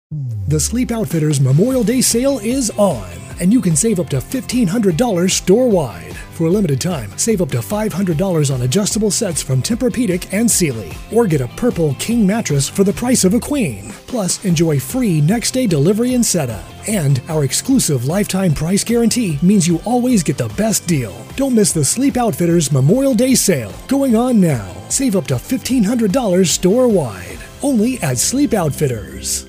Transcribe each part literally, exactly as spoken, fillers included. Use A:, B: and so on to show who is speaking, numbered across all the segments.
A: The Sleep Outfitters Memorial Day sale is on, and you can save up to fifteen hundred dollars store-wide. For a limited time, save up to five hundred dollars on adjustable sets from Tempur-Pedic and Sealy, or get a purple king mattress for the price of a queen. Plus, enjoy free next-day delivery and setup. And our exclusive lifetime price guarantee means you always get the best deal. Don't miss the Sleep Outfitters Memorial Day sale, going on now. Save up to fifteen hundred dollars store-wide, only at Sleep Outfitters.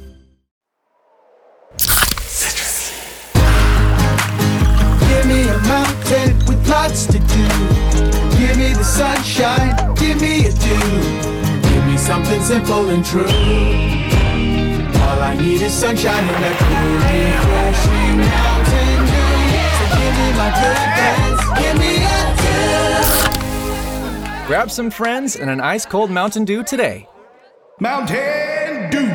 B: Give me a mountain with lots to do. Give me the sunshine, give me a dew. Give me something simple and true. All I need is sunshine and a cool, refreshing Mountain Dew. So give me my good friends, give me a dew.
C: Grab some friends and an ice-cold Mountain Dew today.
B: Mountain Dew.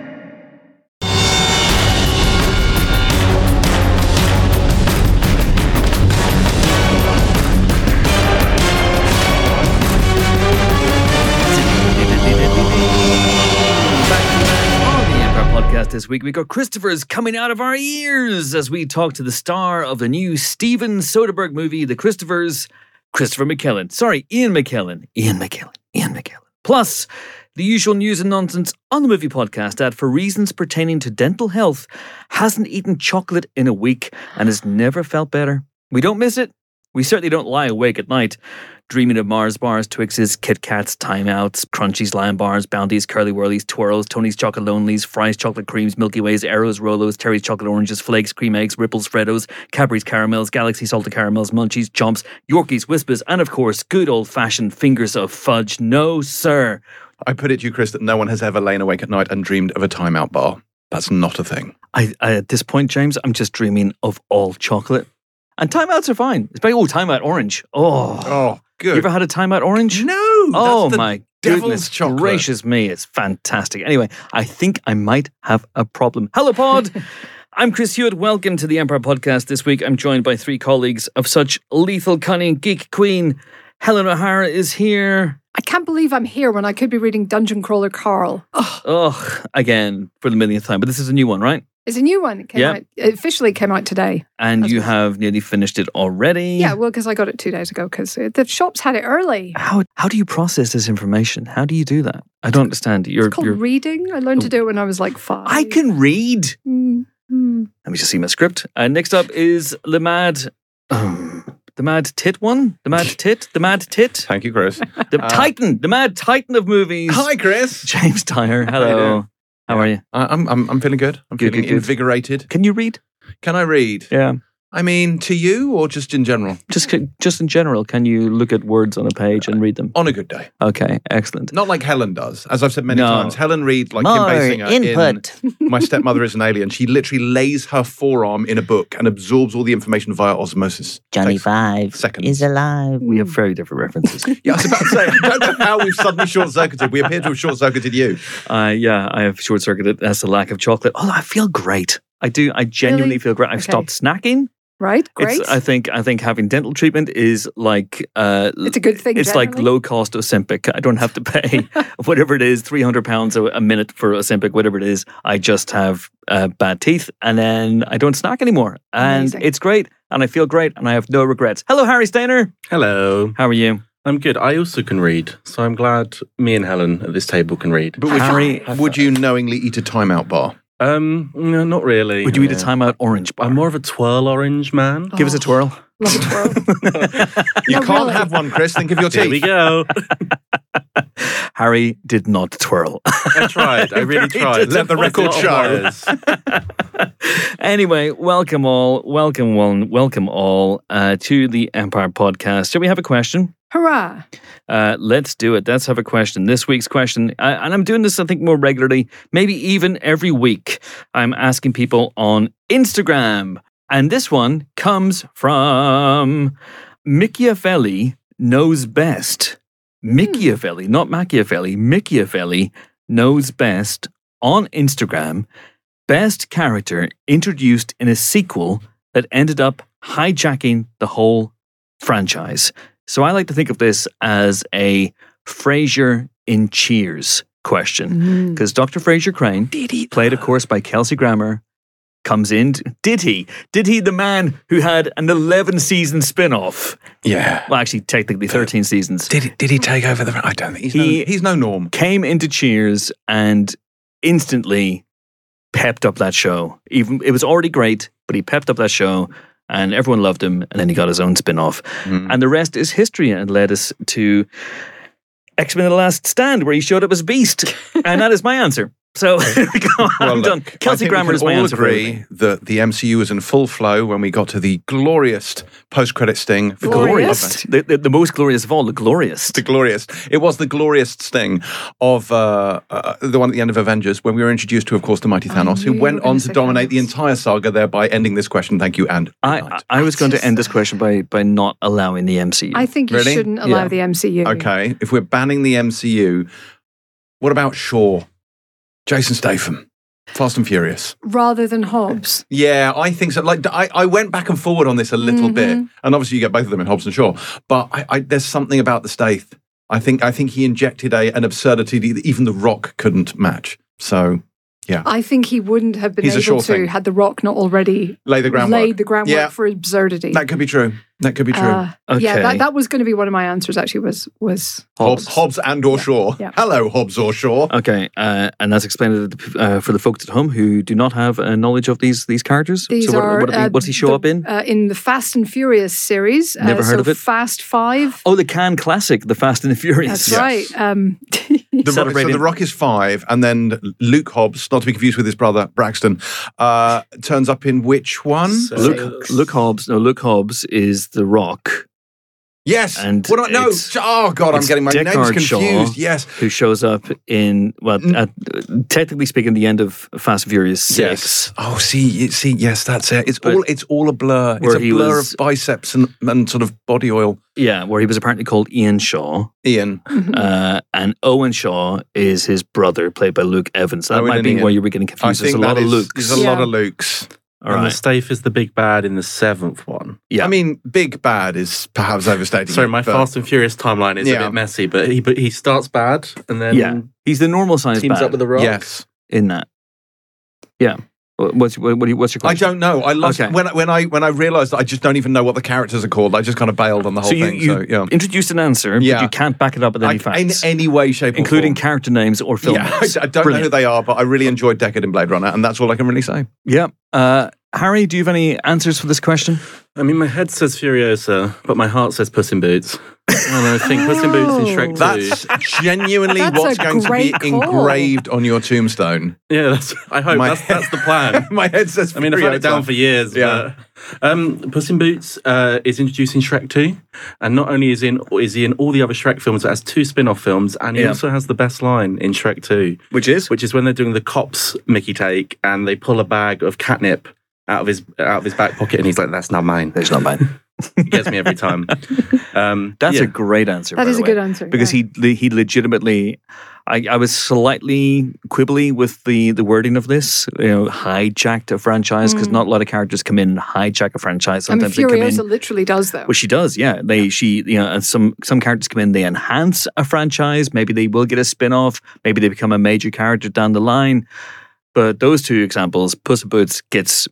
D: Podcast this week. We got Christopher's coming out of our ears as we talk to the star of the new Steven Soderbergh movie, The Christophers, Christopher McKellen. Sorry, Ian McKellen. Ian McKellen. Ian McKellen. Plus, the usual news and nonsense on the movie podcast that, for reasons pertaining to dental health, hasn't eaten chocolate in a week and has never felt better. We don't miss it. We certainly don't lie awake at night, dreaming of Mars bars, Twixes, Kit Kats, Time Outs, Crunchies, Lion Bars, Bounties, Curly Whirlies, Twirls, Tony's Chocolate Lonelies, Fry's Chocolate Creams, Milky Ways, Arrows, Rolos, Terry's Chocolate Oranges, Flakes, Cream Eggs, Ripples, Freddos, Cadbury's Caramels, Galaxy Salted Caramels, Munchies, Chomps, Yorkies, Whispers, and of course, good old-fashioned fingers of fudge. No, sir.
E: I put it to you, Chris, that no one has ever lain awake at night and dreamed of a Time Out bar. That's not a thing.
D: I, I At this point, James, I'm just dreaming of all chocolate. And Time Outs are fine. It's very, oh, Time Out Orange. Oh.
E: Oh, good.
D: You ever had a Time Out Orange?
E: No.
D: Oh,
E: that's the
D: my
E: devil's
D: goodness
E: chocolate.
D: gracious me. It's fantastic. Anyway, I think I might have a problem. Hello, Pod. I'm Chris Hewitt. Welcome to the Empire Podcast. This week, I'm joined by three colleagues of such lethal cunning. Geek Queen Helen O'Hara is here.
F: I can't believe I'm here when I could be reading Dungeon Crawler Carl.
D: Oh, oh again, for the millionth time. But this is a new one, right?
F: It's a new one. It came
D: Yeah.
F: out, it officially came out today.
D: And
F: That's
D: you
F: right.
D: have nearly finished it already.
F: Yeah, well, because I got it two days ago because the shops had it early.
D: How how do you process this information? How do you do that? I don't understand. You're,
F: It's called
D: you're,
F: reading. I learned to do it when I was like five.
D: I can read.
F: Mm, mm.
D: Let me just see my script. Uh, next up is the mad, um, the mad tit one, the mad tit, the mad tit,
E: Thank you, Chris.
D: the titan, the mad titan of movies.
E: Hi, Chris.
D: James Dyer.
E: How you doing?
D: Hello. How are you?
E: I- I'm, I'm, I'm feeling good. I'm
D: Good,
E: feeling
D: good, good.
E: invigorated.
D: Can you read?
E: Can I read?
D: Yeah.
E: I mean, to you or just in general?
D: Just just in general, can you look at words on a page and read them?
E: On a good day.
D: Okay, excellent.
E: Not like Helen does. As I've said many
D: No.
E: times, Helen reads like
D: More
E: Kim Basinger
D: input.
E: in My Stepmother is an Alien. She literally lays her forearm in a book and absorbs all the information via osmosis.
G: Johnny
E: Takes
G: Five
E: seconds.
G: is alive.
D: We have very different references.
E: Yeah, I was about to say, I don't know how we've suddenly short-circuited. We appear to have short-circuited you.
D: Uh, yeah, I have short circuited. That's the lack of chocolate. Oh, I feel great. I do. I genuinely
F: Really?
D: feel great. I've
F: Okay.
D: stopped snacking.
F: Right? Great.
D: It's, I think. I think having dental treatment is like. Uh,
F: It's a good thing,
D: It's like
F: generally.
D: low cost Ozempic. I don't have to pay whatever it is, three hundred pounds a, a minute for Ozempic, whatever it is. I just have uh, bad teeth, and then I don't snack anymore, and
F: Amazing.
D: it's great, and I feel great, and I have no regrets. Hello, Harry Steiner.
H: Hello.
D: How are you?
H: I'm good. I also can read, so I'm glad me and Helen at this table can read.
E: But would,
D: Harry,
E: you, would you knowingly eat a Time Out bar?
H: Um, no, not really.
D: would you eat a
H: Yeah.
D: Time Out orange bar?
H: I'm more of a twirl orange man.
D: Give us a twirl.
F: Love a twirl.
E: You
F: No,
E: can't
F: really.
E: have one, Chris. Think of your
H: There
E: teeth.
H: we go.
D: Harry did not twirl.
H: I tried. I really
D: Very
H: tried.
E: Let the
H: Quite a
E: record
H: lot of
E: show.
H: wires.
D: Anyway, welcome all, welcome one, welcome all uh, to the Empire Podcast. Shall we have a question?
F: Hurrah.
D: Uh, let's do it. Let's have a question. This week's question, uh, and I'm doing this, I think, more regularly, maybe even every week. I'm asking people on Instagram. And this one comes from Machiavelli Knows Best. Machiavelli, not Machiavelli, Machiavelli Knows Best on Instagram. Best character introduced in a sequel that ended up hijacking the whole franchise. So I like to think of this as a Frasier in Cheers question. Because Doctor Fraser Crane, did he played, of course, by Kelsey Grammer, comes in. Did he? Did he, the man who had an eleven-season spin-off?
E: Yeah.
D: Well, actually, technically thirteen seasons.
E: Did he, did he take over the... I don't think. He's,
D: He-
E: no, he's no Norm.
D: Came into Cheers and instantly pepped up that show. Even it was already great, but he pepped up that show and everyone loved him, and then he got his own spin-off.
E: Mm.
D: And the rest is history, and led us to X-Men The Last Stand, where he showed up as Beast. And that is my answer. So there we go. I'm
E: Well,
D: done.
E: look, I
D: Kelsey
E: think we
D: Grammer
E: can
D: is my
E: all
D: answer. for
E: agree
D: everything.
E: that the M C U was in full flow when we got to the glorious post-credit sting.
D: The
F: Glorious.
D: glorious. The, the, the most glorious of all, the glorious.
E: The glorious. It was the glorious sting of uh, uh, the one at the end of Avengers when we were introduced to, of course, the mighty Thanos,
F: knew
E: who
F: you
E: went
F: were gonna
E: on to
F: say
E: dominate the
F: Thanos.
E: entire saga, thereby ending this question. Thank you, and good
D: I,
E: night.
D: I was going to
F: just-
D: end this question by, by not allowing the M C U.
F: I think you
E: Really?
F: shouldn't allow
D: Yeah.
F: the M C U.
E: Okay, if we're banning the M C U, what about Shaw? Jason Statham, Fast and Furious.
F: Rather than Hobbs.
E: Yeah, I think so. Like, I, I went back and forward on this a little bit, and obviously you get both of them in Hobbs and Shaw. But I, I, there's something about the Stath. I think I think he injected a an absurdity that even The Rock couldn't match. So yeah,
F: I think he wouldn't have been
E: He's a
F: able
E: sure
F: to
E: thing.
F: had The Rock not already
E: lay the groundwork.
F: laid the groundwork
E: Yeah.
F: for absurdity.
E: That could be true. That could be true.
F: Uh, Yeah,
D: Okay.
F: that, that was going to be one of my answers. Actually, was was
E: Hobbs, Hobbs and or Shaw.
F: yeah.
E: Hello, Hobbs or Shaw.
D: Okay, uh, and that's explained uh, for the folks at home who do not have uh, knowledge of these these characters.
F: These
D: so what,
F: are.
D: what,
F: uh,
D: what's he show
F: the-
D: up in?
F: Uh, in the Fast and Furious series.
D: Never
F: uh,
D: heard
F: so
D: of it.
F: Fast Five.
D: Oh, the Cannes Classic, The Fast and the Furious.
F: That's
E: Yes.
F: right. Um,
E: The Rock, so
D: Celebrating-
E: The Rock is five, and then Luke Hobbs, not to be confused with his brother Braxton, uh, turns up in which one?
H: So-
D: Luke, Luke Hobbs. No, Luke Hobbs is The Rock,
E: Yes.
D: And
E: what am I, no.
D: it's-
E: Oh God, I'm
D: it's
E: getting my names
D: Deckard Shaw.
E: confused. Yes.
D: who shows up in well,
E: Mm.
D: at, technically speaking, the end of Fast and Furious Six.
E: Yes. Oh, see, you- see, yes, that's it. It's
D: But
E: all, it's all a blur. It's
D: where
E: a
D: he
E: blur
D: was-
E: of biceps and, and sort of body oil.
D: Yeah, where he was apparently called Ian Shaw,
E: Ian.
D: uh, and Owen Shaw is his brother, played by Luke Evans. That
E: Owen
D: might
E: and
D: be
E: Ian.
D: where you were getting
E: I
D: confused. There's
E: think
D: a lot
E: that
D: of
E: is-
D: Lukes.
E: There's a lot
F: Yeah.
E: of Lukes.
D: All
H: and
D: right.
H: the Stath is the big bad in the seventh one.
D: Yeah.
E: I mean, big bad is perhaps overstating.
H: Sorry,
E: it,
H: my
E: but-
H: Fast and Furious timeline is
E: Yeah.
H: a bit messy, but he but he starts bad and then
D: Yeah. He's the normal size
H: teams
D: bad
H: up with the Rock.
E: Yes.
D: in that. Yeah. What's what, what do you- what's your
E: I
D: question?
E: don't know. I lost
D: Okay.
E: when when I when I realised that I just don't even know what the characters are called. I just kind of bailed on the whole
D: So you,
E: thing.
D: you
E: so yeah,
D: introduced an answer,
E: Yeah.
D: but you can't back it up with any
E: I, in
D: facts,
E: any way, shape, or
D: including
E: form.
D: character names or film
E: Yeah, I,
D: names.
E: I don't know who
D: Brilliant.
E: they are, but I really enjoyed Deckard in Blade Runner, and that's all I can really say.
D: Yeah. Uh, Harry, do you have any answers for this question?
H: I mean, my head says Furiosa, but my heart says Puss in Boots. And I think Puss in Boots in Shrek two.
E: That's genuinely
F: That's
E: what's
F: a
E: going to be
F: great call.
E: engraved on your tombstone.
H: Yeah, that's, I hope
E: My-
H: that's, that's the plan.
E: My head says.
H: I mean, I've had it
E: Furiosa.
H: down for years.
E: Yeah.
H: But, um, Puss in Boots uh, is introduced in Shrek two, and not only is in is he in all the other Shrek films, it has two spin-off films, and he
D: Yeah.
H: also has the best line in Shrek two,
D: Which is?
H: which is when they're doing the cops Mickey take, and they pull a bag of catnip out of his out of his back pocket, and he's like, "That's not mine."
D: It's not mine.
H: It gets me every time. Um,
D: That's
H: yeah.
D: a great answer.
F: That
D: by
F: is
D: the
F: a
D: way.
F: good answer.
D: Because
F: yeah.
D: he he legitimately, I, I was slightly quibbly with the, the wording of this. You know, hijacked a franchise because not a lot of characters come in and hijack a franchise.
F: I mean,
D: Sometimes they come
F: Furiosa
D: in.
F: literally does though.
D: Well, she does, yeah. They she you know, and some some characters come in, they enhance a franchise. Maybe they will get a spin off. Maybe they become a major character down the line. But those two examples, Puss in Boots gets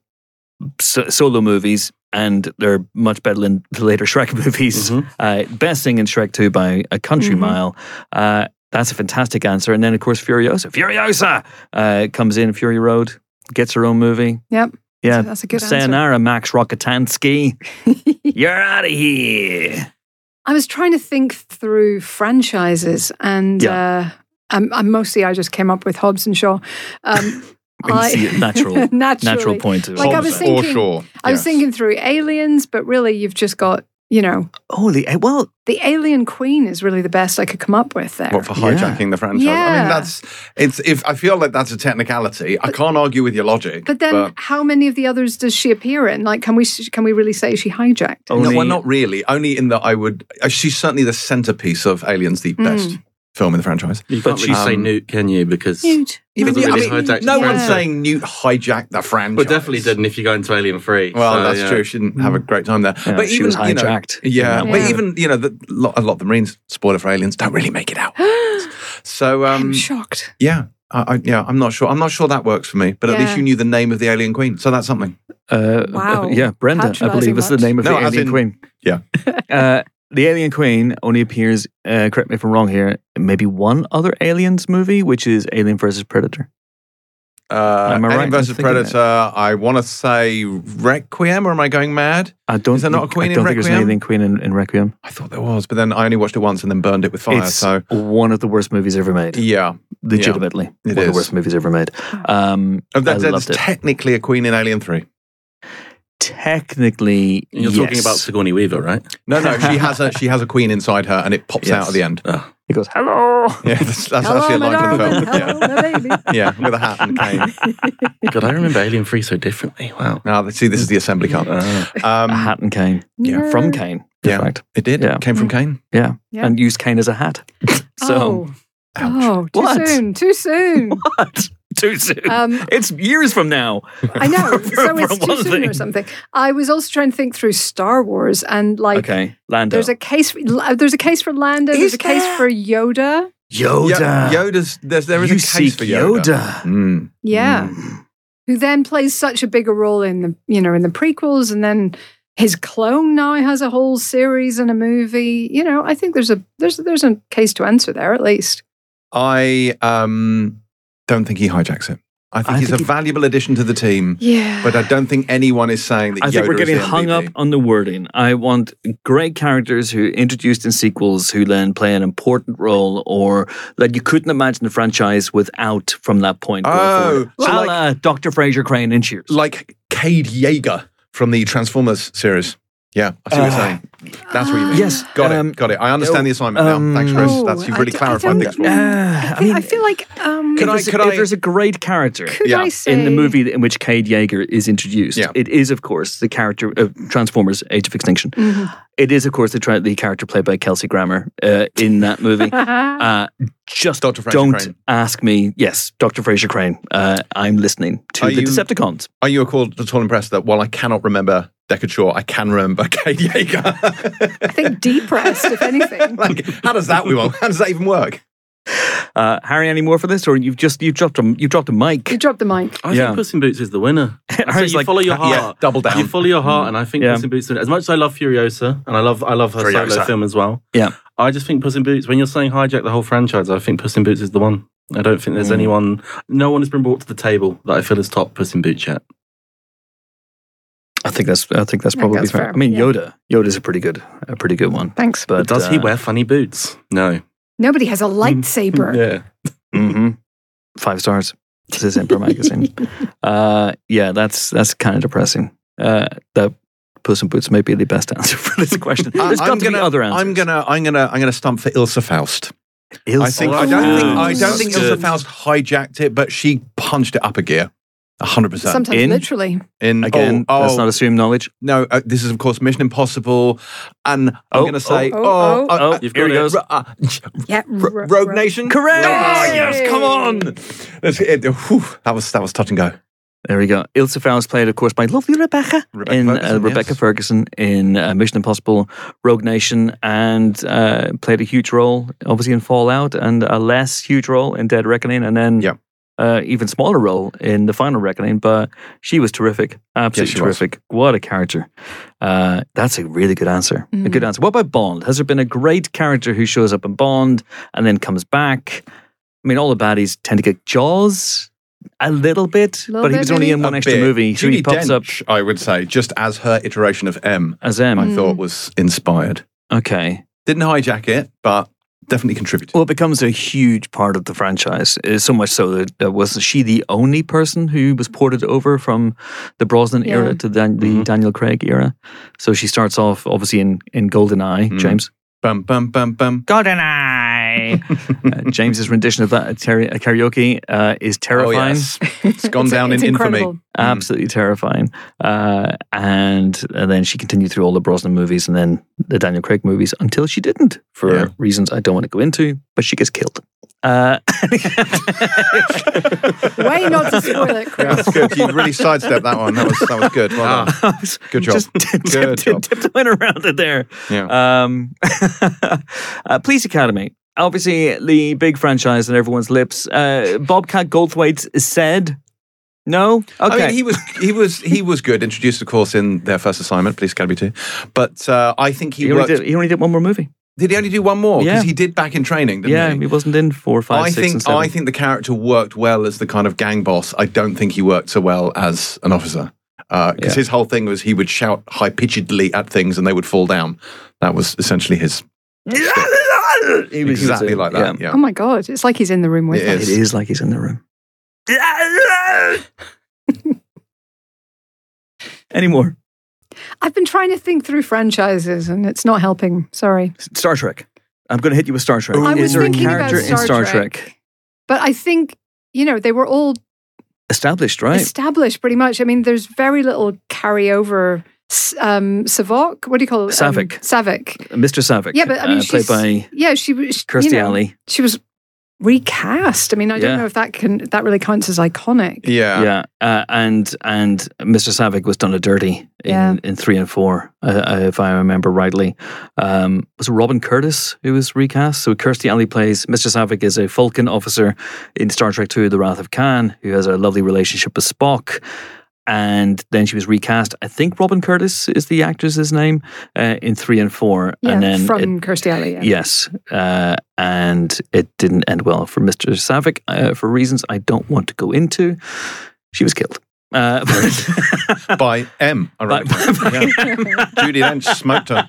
D: so, solo movies. And they're much better than the later Shrek movies.
H: Mhm.
D: Uh, best thing in Shrek two by a country
F: Mhm.
D: mile. Uh, that's a fantastic answer. And then, of course, Furiosa. Furiosa uh, comes in Fury Road, gets her own movie.
F: Yep.
D: Yeah.
F: That's a good answer.
D: Sayonara, Max Rockatansky. You're out of here.
F: I was trying to think through franchises, and
D: Yeah.
F: uh, I'm, I'm mostly I just came up with Hobbs and Shaw. Um,
D: When you see it, natural,
F: naturally.
D: natural point of
F: Like I
E: Hobbs
F: was
E: or
F: thinking,
E: Shaw.
F: I was
E: Yes.
F: thinking through aliens, but really you've just got, you know,
D: Oh, the, eh, well,
F: the Alien Queen is really the best I could come up with there.
E: What for
D: Yeah.
E: hijacking the franchise? I
F: Yeah.
E: mean, that's it's. If I feel like that's a technicality, I can't argue with your logic.
F: But then, how many of the others does she appear in? Like, can we can we really say she hijacked?
D: Oh,
E: no,
D: Only-
E: well, not really. Only in that I would. uh, She's certainly the centerpiece of Aliens, the best film in the franchise.
H: You
D: But
H: can't really
E: she's-
H: say
E: um,
H: Newt, can you? Because
F: Newt.
E: Even
H: Doesn't
E: yeah,
H: really
E: I mean,
H: hijack
E: no
H: the
E: one's
H: franchise.
E: saying Newt hijacked the franchise.
H: well, definitely didn't if you go into Alien Free.
E: Well,
H: So,
E: that's
H: yeah.
E: true. She didn't have a great time there.
D: Yeah,
E: but
D: she
E: even,
D: was
E: you know,
D: hijacked.
E: yeah,
F: Yeah.
E: but even you know, the, lot, a lot of the Marines, spoiler for Aliens, don't really make it out. So um,
F: I'm shocked.
E: yeah, I, I, yeah, I'm not sure. I'm not sure that works for me. But at
F: Yeah.
E: least you knew the name of the alien queen, so that's something.
C: Uh,
F: Wow.
C: Yeah, Brenda, I
F: Patronising
C: believe is the
F: much.
C: name of
E: No,
C: the
E: as
C: alien
E: in-
C: queen.
E: Yeah.
C: Uh, the alien queen only appears, uh, correct me if I'm wrong here, in maybe one other Aliens movie, which is Alien versus Predator.
E: Uh,
C: Am I
E: Alien
C: right in
E: versus
C: thinking
E: Predator. I want to say Requiem, or am I going mad?
C: I don't
E: Is there not a
C: think-
E: queen
C: I
E: in
C: don't think there's an
E: Requiem?
C: alien queen in, in Requiem.
E: I thought there was, but then I only watched it once and then burned it with fire.
C: It's
E: So
C: one of the worst movies ever made.
E: yeah,
C: Legitimately.
E: It
C: one of
E: is.
C: the worst movies ever made. Um,
E: Oh,
C: I
E: that, there's
C: loved it.
E: technically a queen in Alien Three.
C: Technically,
H: You're
C: yes.
H: talking about Sigourney Weaver, right?
E: No, no, she has a she has a queen inside her, and it pops
C: Yes.
E: out at the end.
H: Oh.
C: He goes, hello.
E: Yeah, that's, that's
F: Hello,
E: actually a
F: my
E: line from the
F: darling.
E: film.
F: Hello, my baby.
E: Yeah, yeah, with a hat and a cane.
H: God, I remember Alien three so differently. Wow.
E: Now, see, this is the assembly cut.
H: Ah.
E: Um,
C: A hat and cane.
E: Yeah.
C: From Kane, in
E: Yeah.
C: fact.
E: It did.
C: Yeah.
E: Came from Kane.
C: Yeah.
F: Yeah.
C: And used cane as a hat. So,
F: oh, oh too
C: What?
F: soon. Too soon.
C: what? Too soon.
F: Um,
C: it's years from now.
F: I know.
C: For-
F: so
C: for
F: it's too
C: one
F: soon or
C: thing.
F: something. I was also trying to think through Star Wars and like.
C: Okay, Lando.
F: There's a case. For, there's a case for Lando.
C: Is
F: There's a case
C: there?
F: for Yoda.
C: Yoda.
E: Yo- Yoda's. There's, there is
C: you
E: a case
C: seek
E: for Yoda.
C: Yoda.
E: Mm.
F: Yeah,
C: Mm.
F: who then plays such a bigger role in the you know in the prequels, and then his clone now has a whole series and a movie. You know, I think there's a there's there's a case to answer there at least.
E: I um, don't think he hijacks it. I think
C: I
E: he's
C: think
E: a
C: he-
E: valuable addition to the team,
F: Yeah,
E: but I don't think anyone is saying that
C: I
E: Yoda
C: think we're
E: is
C: getting
E: the
C: hung
E: M V P.
C: up on the wording. I want great characters who are introduced in sequels who then play an important role or that you couldn't imagine the franchise without from that point. going
E: Oh,
C: forward.
E: so
C: A
E: like-
C: la Doctor Fraser Crane in Cheers.
E: Like Cade Yeager from the Transformers series. Yeah, I see what you're
C: Uh,
E: saying. That's what you mean.
C: Yes,
E: Got
C: um,
E: it. Got it. I understand the assignment
C: um,
E: now. Thanks, Chris.
F: Oh,
E: That's you've
F: I
E: really
F: d- I
E: clarified
F: don't-
E: things.
C: Uh,
F: I,
C: I
F: think,
C: mean,
F: I feel like um,
E: Can
C: if,
E: I-
C: there's,
E: could
C: if
E: I-
C: there's a great character
F: could
E: Yeah.
F: I say
C: in the movie in which Cade Yeager is introduced,
E: Yeah.
C: it is, of course, the character of Transformers: Age of Extinction.
F: Mhm.
C: It is, of course, the, tra- the character played by Kelsey Grammer uh, in that movie. Uh, just
E: Doctor Fraser
C: don't
E: Crane.
C: ask me. Yes, Doctor Fraser Crane. Uh, I'm listening to
E: Are
C: the
E: you-
C: Decepticons.
E: Are you at all impressed that while I cannot remember Deckard Shaw, I can remember Cade Yeager?
F: I think depressed, if anything.
E: like, how does that work? How does that even work?
C: Uh, Harry, any more for this, or you've just you've dropped a you've dropped a mic?
F: You dropped the mic.
H: I
C: Yeah.
H: think Puss in Boots is the winner. I think
C: Harry's
H: you
C: like,
H: follow your
C: yeah,
H: heart.
E: double down.
H: You follow your heart, and I think
C: Yeah.
H: Puss in Boots. As much as I love Furiosa, and I love I love her
E: Furiosa.
H: solo film as well.
C: Yeah.
H: I just think Puss in Boots. When you're saying hijack the whole franchise, I think Puss in Boots is the one. I don't think there's
C: Mm.
H: anyone. No one has been brought to the table that I feel has topped Puss in Boots yet.
C: I think that's I think that's
F: I think
C: probably
F: that's
C: fair.
F: fair,
C: I mean,
F: yeah.
C: Yoda. Yoda's a pretty good a pretty good one.
F: Thanks.
C: But
H: But does he
C: uh,
H: wear funny boots? No.
F: Nobody has a lightsaber.
H: Yeah.
C: hmm Five stars. This is Emperor Magazine. uh, yeah, that's that's kind of depressing. Uh, that Puss in Boots may be the best answer for this question. There's
E: I-
C: got
E: I'm
C: to
E: gonna,
C: be other answers.
E: I'm gonna, I'm gonna, I'm gonna stump for Ilsa Faust.
C: Ilsa
E: I think I don't think I don't
H: Faust.
E: think
H: Good.
E: Ilsa Faust hijacked it, but she punched it up a gear, a hundred percent.
F: Sometimes
C: In-
F: literally.
E: In
C: Again,
E: oh,
C: that's
E: oh,
C: not assumed knowledge.
E: no, uh, this is of course Mission Impossible, and I'm
C: Oh,
E: gonna say,
F: oh,
E: oh,
F: oh,
E: uh,
C: Oh,
E: uh,
H: You've
C: here
H: got
C: he
H: it.
C: goes.
E: uh,
F: Yeah.
E: R-
F: r-
E: Rogue
F: r-
E: Nation,
C: Correct!
E: Oh,
F: Yay!
E: yes, come on. That's it. Whew, that was that was touch and go.
C: There we go. Ilsa Faust played, of course, by lovely Rebecca,
E: Rebecca
C: in
E: Ferguson,
C: uh, Rebecca
E: yes.
C: Ferguson in uh, Mission Impossible, Rogue Nation, and uh, played a huge role, obviously, in Fallout, and a less huge role in Dead Reckoning, and then
E: Yep.
C: uh, even smaller role in The Final Reckoning. But she was terrific, absolutely
E: she was.
C: terrific. What a character! Uh, that's a really good answer. A
F: Mm.
C: good answer. What about Bond? Has there been a great character who shows up in Bond and then comes back? I mean, all the baddies tend to get Jaws. A little bit,
F: Little
C: but he
F: bit,
C: was only
F: maybe?
C: in one
E: A
C: extra
E: bit.
C: movie, so
E: Judi
C: he pops up
E: Dench, I would say, just as her iteration of M,
C: as M.
E: I thought was inspired.
C: Okay.
E: Didn't hijack it, but definitely contributed.
C: Well, it becomes a huge part of the franchise. Uh, So much so that uh, was she the only person who was ported over from the Brosnan
F: Yeah.
C: era to the, the
E: Mhm.
C: Daniel Craig era. So she starts off obviously in in GoldenEye.
E: Mm.
C: James.
E: Bum bum bum bum.
C: GoldenEye. uh, James's rendition of that at ter- at karaoke uh, is
E: Oh
C: terrifying.
E: yes, it's gone
F: It's-
E: down
F: it's
E: in
F: incredible.
E: infamy.
C: Absolutely terrifying. Uh, and, and then she continued through all the Brosnan movies and then the Daniel Craig movies until she didn't, for
E: Yeah.
C: reasons I don't want to go into, but she gets killed. Uh,
F: Way not to spoil it, Chris.
E: Yeah, that's good. You really sidestepped that one. That was that was good. Well done.
C: I was
E: Good job.
C: Just tip,
E: Good
C: tip,
E: job.
C: tip, tiptoeing around it there.
E: Yeah.
C: Um, uh, Police Academy.
D: obviously the big franchise on everyone's lips. Uh, Bobcat Goldthwait said, "No, okay."
E: I mean, he was he was he was good. Introduced, of course, in their first assignment, Police Academy two. But uh, I think he,
D: he, only
E: worked.
D: did, he only did one more movie.
E: Did he only do one more? Because
D: Yeah.
E: he did Back in Training, didn't
D: Yeah,
E: he?
D: he wasn't in four, five,
E: I
D: six,
E: think
D: and seven.
E: I think the character worked well as the kind of gang boss. I don't think he worked so well as an officer. Because
D: Yeah.
E: his whole thing was he would shout high pitchedly at things and they would fall down. That was essentially his.
D: He was- he was
E: exactly
D: a-
E: like that. Yeah.
F: Oh my God, it's like he's in the room with
E: It
F: us.
E: is.
D: It is like he's in the room. Any more?
F: I've been trying to think through franchises and it's not helping. Sorry.
D: Star Trek. I'm going to hit you with Star Trek.
F: I
D: is
F: was
D: there a
F: thinking about
D: character in
F: Star
D: Star
F: Trek.
D: Trek?
F: But I think, you know, they were all
D: Established, right?
F: established pretty much. I mean, there's very little carryover. S- Um, Savok, what do you call it?
D: Savick.
F: Um, Savick.
D: Mister Savick.
F: Yeah, but I mean,
D: uh, played
F: she's,
D: by
F: yeah, she was
D: Kirstie
F: you know,
D: Alley.
F: She was recast. I mean, I
D: Yeah.
F: don't know if that can that really counts as iconic.
E: Yeah.
D: Yeah, uh, and and Mister Savick was done a dirty in,
F: Yeah.
D: in three and four, uh, uh, if I remember rightly. Um, was it Robin Curtis who was recast? So Kirstie Alley plays Mister Savick is a Falcon officer in Star Trek two: The Wrath of Khan, who has a lovely relationship with Spock. And then she was recast. I think Robin Curtis is the actress's name uh, in three and four.
F: Yeah,
D: and then
F: from
D: it-
F: Kirstie Alley. Yeah.
D: Yes, uh, and it didn't end well for Mister Savick uh, for reasons I don't want to go into. She was killed. Uh,
E: By M. ironically. Yeah. Judi Dench smoked her.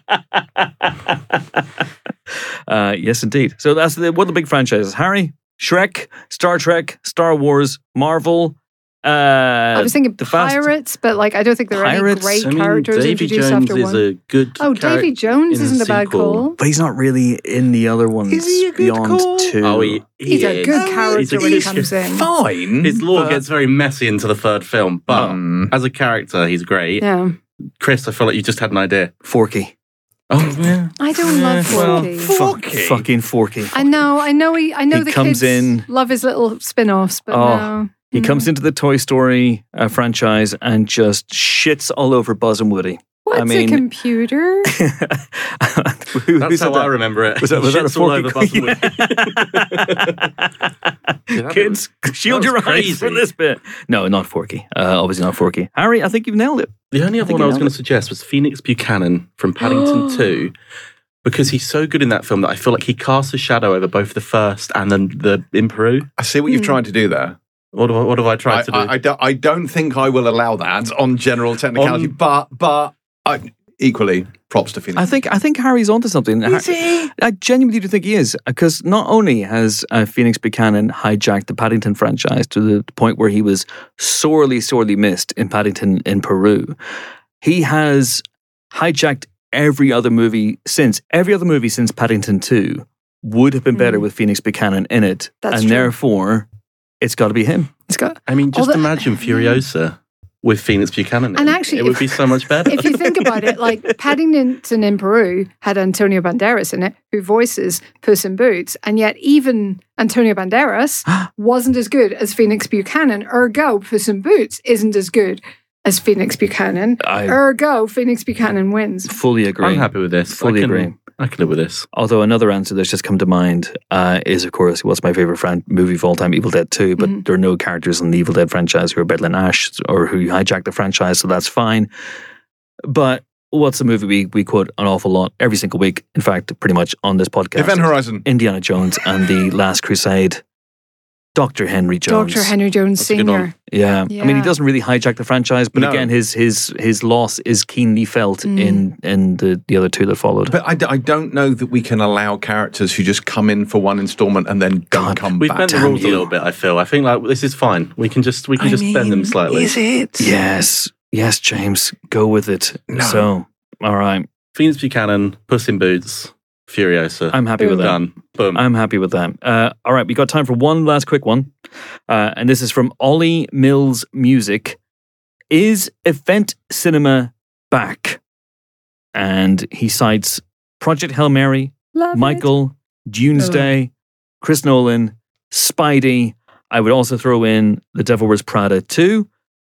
D: uh, yes, indeed. So that's the, what are the big franchises: Harry, Shrek, Star Trek, Star Wars, Marvel. Uh,
F: I was thinking
D: the Fast-
F: Pirates, but like I don't think there are any
D: Pirates?
F: great
H: I mean,
F: characters
H: Davy
F: introduced
H: Jones
F: after
H: is
F: one.
H: a good.
F: Oh, Davy
H: charac-
F: Jones
H: in
F: isn't
H: the
F: a bad
H: sequel.
F: call.
D: but he's not really in the other ones
E: Is he a good
D: beyond
E: call?
D: two.
H: Oh, he, he
F: He's a
H: is.
F: good
H: He's
F: character
H: a
F: when he
H: good-
F: comes in.
E: Fine.
H: His lore
E: but-
H: gets very messy into the third film, but
E: Um,
H: as a character, he's great.
F: Yeah,
H: Chris, I feel like you just had an idea.
D: Forky.
H: Oh, yeah.
F: I don't love
H: well,
F: Forky.
E: Forky?
D: Fucking Forky.
F: I know, I know. He, I know
D: He
F: the
D: comes
F: kids
D: in-
F: love his little spin-offs, but
D: Oh.
F: no.
D: He
F: Mm.
D: comes into the Toy Story uh, franchise and just shits all over Buzz and Woody.
F: What's
D: I mean-
F: a computer?
D: Who-
H: That's
D: who
H: how
D: said
H: I
D: that?
H: remember it.
D: Was that, was that a
H: Shits all
D: Forky?
H: over Buzz and Woody. Yeah,
D: Kids, shield
H: that
D: your
H: was
D: eyes
H: crazy.
D: for this bit. No, not Forky. Uh, obviously not Forky. Harry, I think you've nailed it.
H: The only other
D: think
H: one I
D: you
H: was
D: nailed
H: going to suggest was Phoenix Buchanan from Paddington two, because he's so good in that film that I feel like he casts a shadow over both the first and then the in Peru.
E: I see what you've
F: Hmm.
E: tried to do there.
H: What have I, what have I tried
E: I,
H: to do?
E: I, I, don't, I don't think I will allow that on general technicality,
H: On-
E: but but I, equally, props to Phoenix.
D: I think I think Harry's onto something.
E: Is he?
D: I genuinely do think he is, because not only has uh, Phoenix Buchanan hijacked the Paddington franchise to the point where he was sorely, sorely missed in Paddington in Peru, he has hijacked every other movie since. Every other movie since Paddington two would have been better
F: Mm.
D: with Phoenix Buchanan in it,
F: That's
D: and
F: true.
D: therefore it's got to be him.
F: It's got.
H: I mean, just
F: Although-
H: imagine Furiosa with Phoenix Buchanan. in
F: And
H: it.
F: actually,
H: it would
F: if-
H: be so much better.
F: If you think about it, like Paddington in Peru had Antonio Banderas in it, who voices Puss in Boots, and yet even Antonio Banderas wasn't as good as Phoenix Buchanan. Ergo, Puss in Boots isn't as good as Phoenix Buchanan.
D: I
F: Ergo, Phoenix Buchanan wins.
D: fully agree.
H: I'm happy with this.
D: Fully
H: I can,
D: agree.
H: I can live with this.
D: Although another answer that's just come to mind uh, is, of course, what's my favorite fran- movie of all time, Evil Dead two. But
F: Mhm.
D: there are no characters in the Evil Dead franchise who are better than Ash or who hijacked the franchise, so that's fine. But what's a movie we, we quote an awful lot every single week? In fact, pretty much on this podcast.
E: Event Horizon.
D: Indiana Jones and the Last Crusade. Doctor Henry Jones.
F: Doctor Henry Jones
H: That's a good
F: Senior
H: one.
D: Yeah. I mean, he
F: Yeah.
D: doesn't really hijack the franchise, but
E: No.
D: again, his his his loss is keenly felt
F: Mm.
D: in in the, the other two that followed.
E: But I, d- I don't know that we can allow characters who just come in for one installment and then don't
D: God,
E: come
H: We've
E: back.
H: bent the
D: damn
H: rules
D: you.
H: a little bit. I feel. I think like this is fine. We can just we can just bend them slightly.
E: it?
D: Yes, yes, James, go with it.
E: No.
D: So, all right,
H: Phoenix Buchanan, Puss in Boots, Furiosa.
D: I'm happy with that.
H: Done. Boom.
D: I'm happy with that. Uh, all right, we got time for one last quick one, uh, and this is from Ollie Mills Music. Is event cinema back? And he cites Project Hail Mary,
F: Love it.
D: Michael, Doomsday, Chris Nolan, Spidey. I would also throw in The Devil Wears Prada two,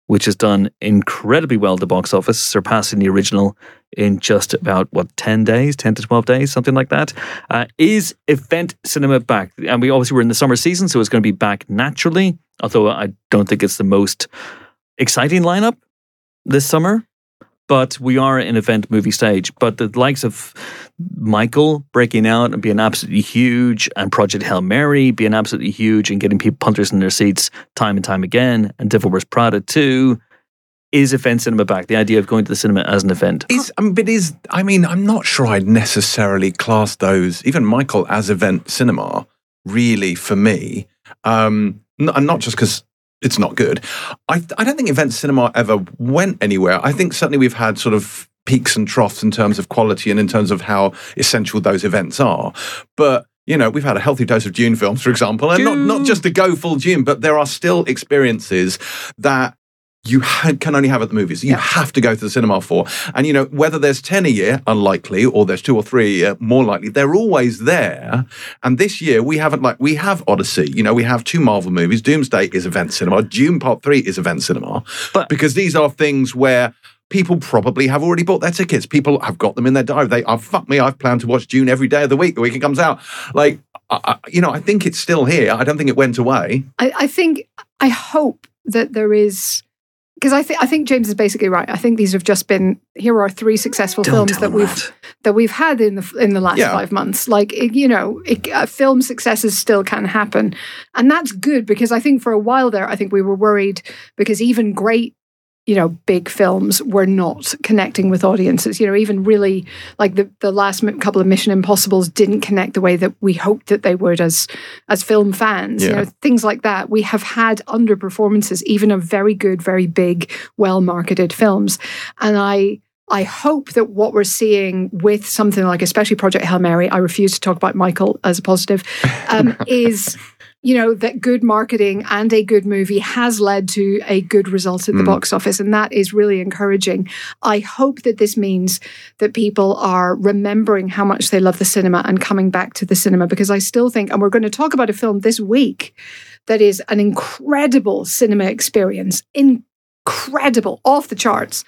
D: which has done incredibly well at the box office, surpassing the original in just about, what, ten days, ten to twelve days, something like that. Uh, is event cinema back? And we obviously were in the summer season, so it's going to be back naturally, although I don't think it's the most exciting lineup this summer. But we are in event movie stage. But the likes of Michael breaking out and being absolutely huge, and Project Hail Mary being absolutely huge and getting people punters in their seats time and time again, and Devil Wears Prada too, is event cinema back? The idea of going to the cinema as an event.
E: Is, I mean, but is, I mean, I'm not sure I'd necessarily class those, even Michael, as event cinema, really, for me. Um, n- and not just because it's not good. I, I don't think event cinema ever went anywhere. I think certainly we've had sort of peaks and troughs in terms of quality and in terms of how essential those events are. But, you know, we've had a healthy dose of Dune films, for example, and not, not just to go full Dune, but there are still experiences that you ha- can only have at the movies. You yeah. have to go to the cinema for. And, you know, whether there's ten a year, unlikely, or there's two or three a year, more likely, they're always there. And this year, we haven't, like, we have Odyssey. You know, we have two Marvel movies. Doomsday is event cinema. Dune Part three is event cinema. But because these are things where people probably have already bought their tickets. People have got them in their diary. They are, fuck me, I've planned to watch Dune every day of the week, the week it comes out. Like, I, you know, I think it's still here. I don't think it went away.
F: I, I think, I hope that there is... Because I think I think James is basically right. I think these have just been, here are three successful
D: Don't
F: films that we've
D: that.
F: that we've had in the in the last yeah. five months. Like it, you know, it, uh, film successes still can happen, and that's good because I think for a while there, I think we were worried because even great, you know, big films were not connecting with audiences. You know, even really like the, the last couple of Mission Impossibles didn't connect the way that we hoped that they would as as film fans. Yeah. You know, things like that. We have had underperformances, even of very good, very big, well-marketed films. And I I hope that what we're seeing with something like, especially Project Hail Mary, I refuse to talk about Michael as a positive, um, is... you know, that good marketing and a good movie has led to a good result at the mm. box office. And that is really encouraging. I hope that this means that people are remembering how much they love the cinema and coming back to the cinema, because I still think, and we're going to talk about a film this week that is an incredible cinema experience, incredible, off the charts.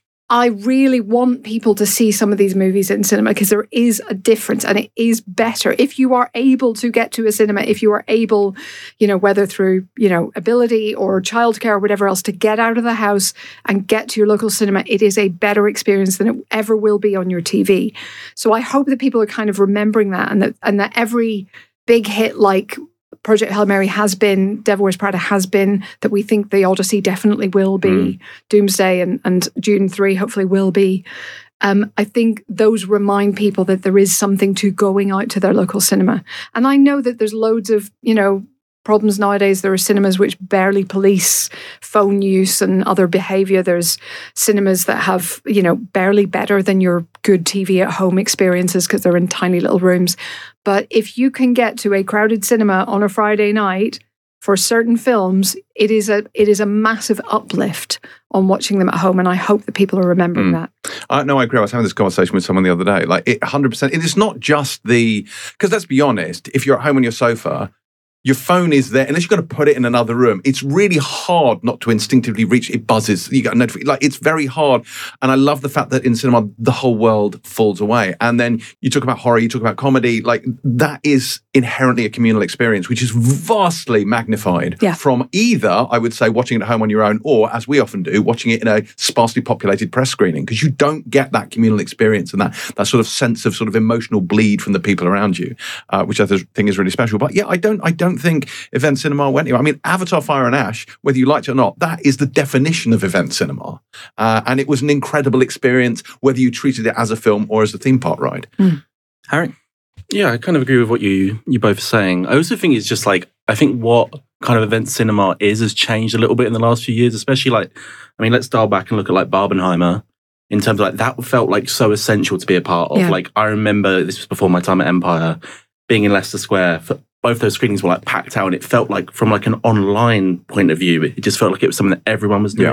F: I really want people to see some of these movies in cinema because there is a difference and it is better. If you are able to get to a cinema, if you are able, you know, whether through, you know, ability or childcare or whatever else, to get out of the house and get to your local cinema, it is a better experience than it ever will be on your T V. So I hope that people are kind of remembering that, and that, and that every big hit like Project Hail Mary has been, Devil Wears Prada has been, that we think the Odyssey definitely will be, mm. Doomsday and, and Dune three hopefully will be. Um, I think those remind people that there is something to going out to their local cinema. And I know that there's loads of, you know, problems nowadays. There are cinemas which barely police phone use and other behavior. There's cinemas that have, you know, barely better than your good T V at home experiences because they're in tiny little rooms. But if you can get to a crowded cinema on a Friday night for certain films, it is a it is a massive uplift on watching them at home, and I hope that people are remembering mm. that.
E: Uh, no, I agree. I was having this conversation with someone the other day. Like, it, one hundred percent. It is not just the... Because let's be honest, if you're at home on your sofa, your phone is there, unless you've got to put it in another room. It's really hard not to instinctively reach. It buzzes. You got a notification. Like, it's very hard. And I love the fact that in cinema, the whole world falls away. And then you talk about horror, you talk about comedy. Like, that is inherently a communal experience, which is vastly magnified yeah. from either, I would say, watching it at home on your own, or, as we often do, watching it in a sparsely populated press screening, because you don't get that communal experience and that, that sort of sense of sort of emotional bleed from the people around you, uh, which I think is really special. But yeah, I don't, I don't think event cinema went anywhere. I mean, Avatar Fire and Ash, whether you liked it or not, that is the definition of event cinema. Uh, and it was an incredible experience, whether you treated it as a film or as a theme park ride.
D: Mm. Harry?
H: Yeah, I kind of agree with what you you both are saying. I also think it's just like, I think what kind of event cinema is has changed a little bit in the last few years, especially like, I mean, let's dial back and look at like Barbenheimer. In terms of like, that felt like so essential to be a part of. Yeah. Like, I remember, this was before my time at Empire, being in Leicester Square, for, both those screenings were like packed out, and it felt like, from like an online point of view, it just felt like it was something that everyone was doing. Yeah.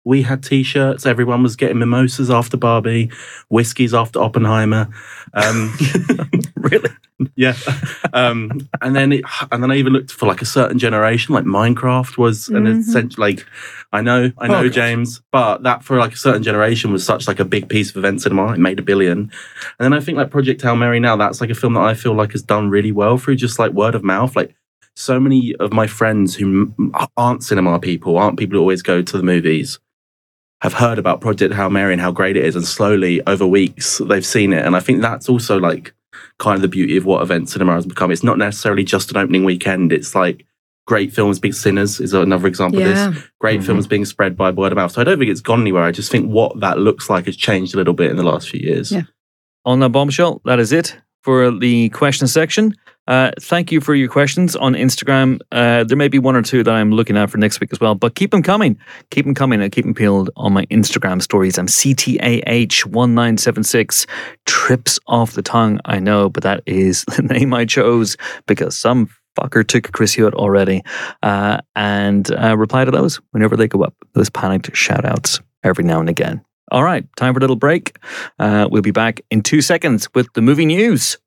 H: we had T-shirts. Everyone was getting mimosas after Barbie, whiskeys after Oppenheimer. Um,
C: Really?
H: yeah. Um, and then it, and then I even looked for like a certain generation, like Minecraft was an
F: Mhm.
H: essential. Like I know, I know,
E: Oh, God.
H: James, but that for like a certain generation was such like a big piece of event cinema. It made a billion. And then I think like Project Hail Mary now, that's like a film that I feel like has done really well through just like word of mouth. Like so many of my friends who m- aren't cinema people, aren't people who always go to the movies, have heard about Project Hail Mary and how great it is, and slowly over weeks they've seen it. And I think that's also like kind of the beauty of what event cinema has become. It's not necessarily just an opening weekend. It's like great films, Big Sinners is another example
F: Yeah.
H: of this. Great
E: Mhm.
H: films being spread by word of mouth. So I don't think it's gone anywhere. I just think what that looks like has changed a little bit in the last few years.
F: Yeah.
C: On that bombshell, that is it for the question section. Uh, thank you for your questions on Instagram. Uh, there may be one or two that I'm looking at for next week as well, but keep them coming. Keep them coming and keep them peeled on my Instagram stories. I'm C T A H one nine seven six. Trips off the tongue, I know, but that is the name I chose because some fucker took Chris Hewitt already. Uh, and uh, reply to those whenever they go up. Those panicked shout outs every now and again. All right, time for a little break. Uh, we'll be back in two seconds with the movie news.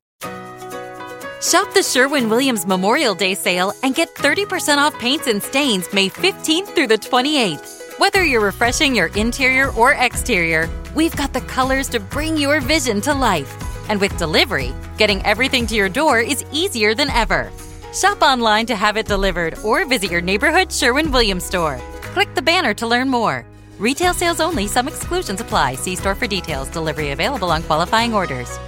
G: Shop the Sherwin-Williams Memorial Day sale and get thirty percent off paints and stains May fifteenth through the twenty-eighth. Whether you're refreshing your interior or exterior, we've got the colors to bring your vision to life. And with delivery, getting everything to your door is easier than ever. Shop online to have it delivered or visit your neighborhood Sherwin-Williams store. Click the banner to learn more. Retail sales only. Some exclusions apply. See store for details. Delivery available on qualifying orders.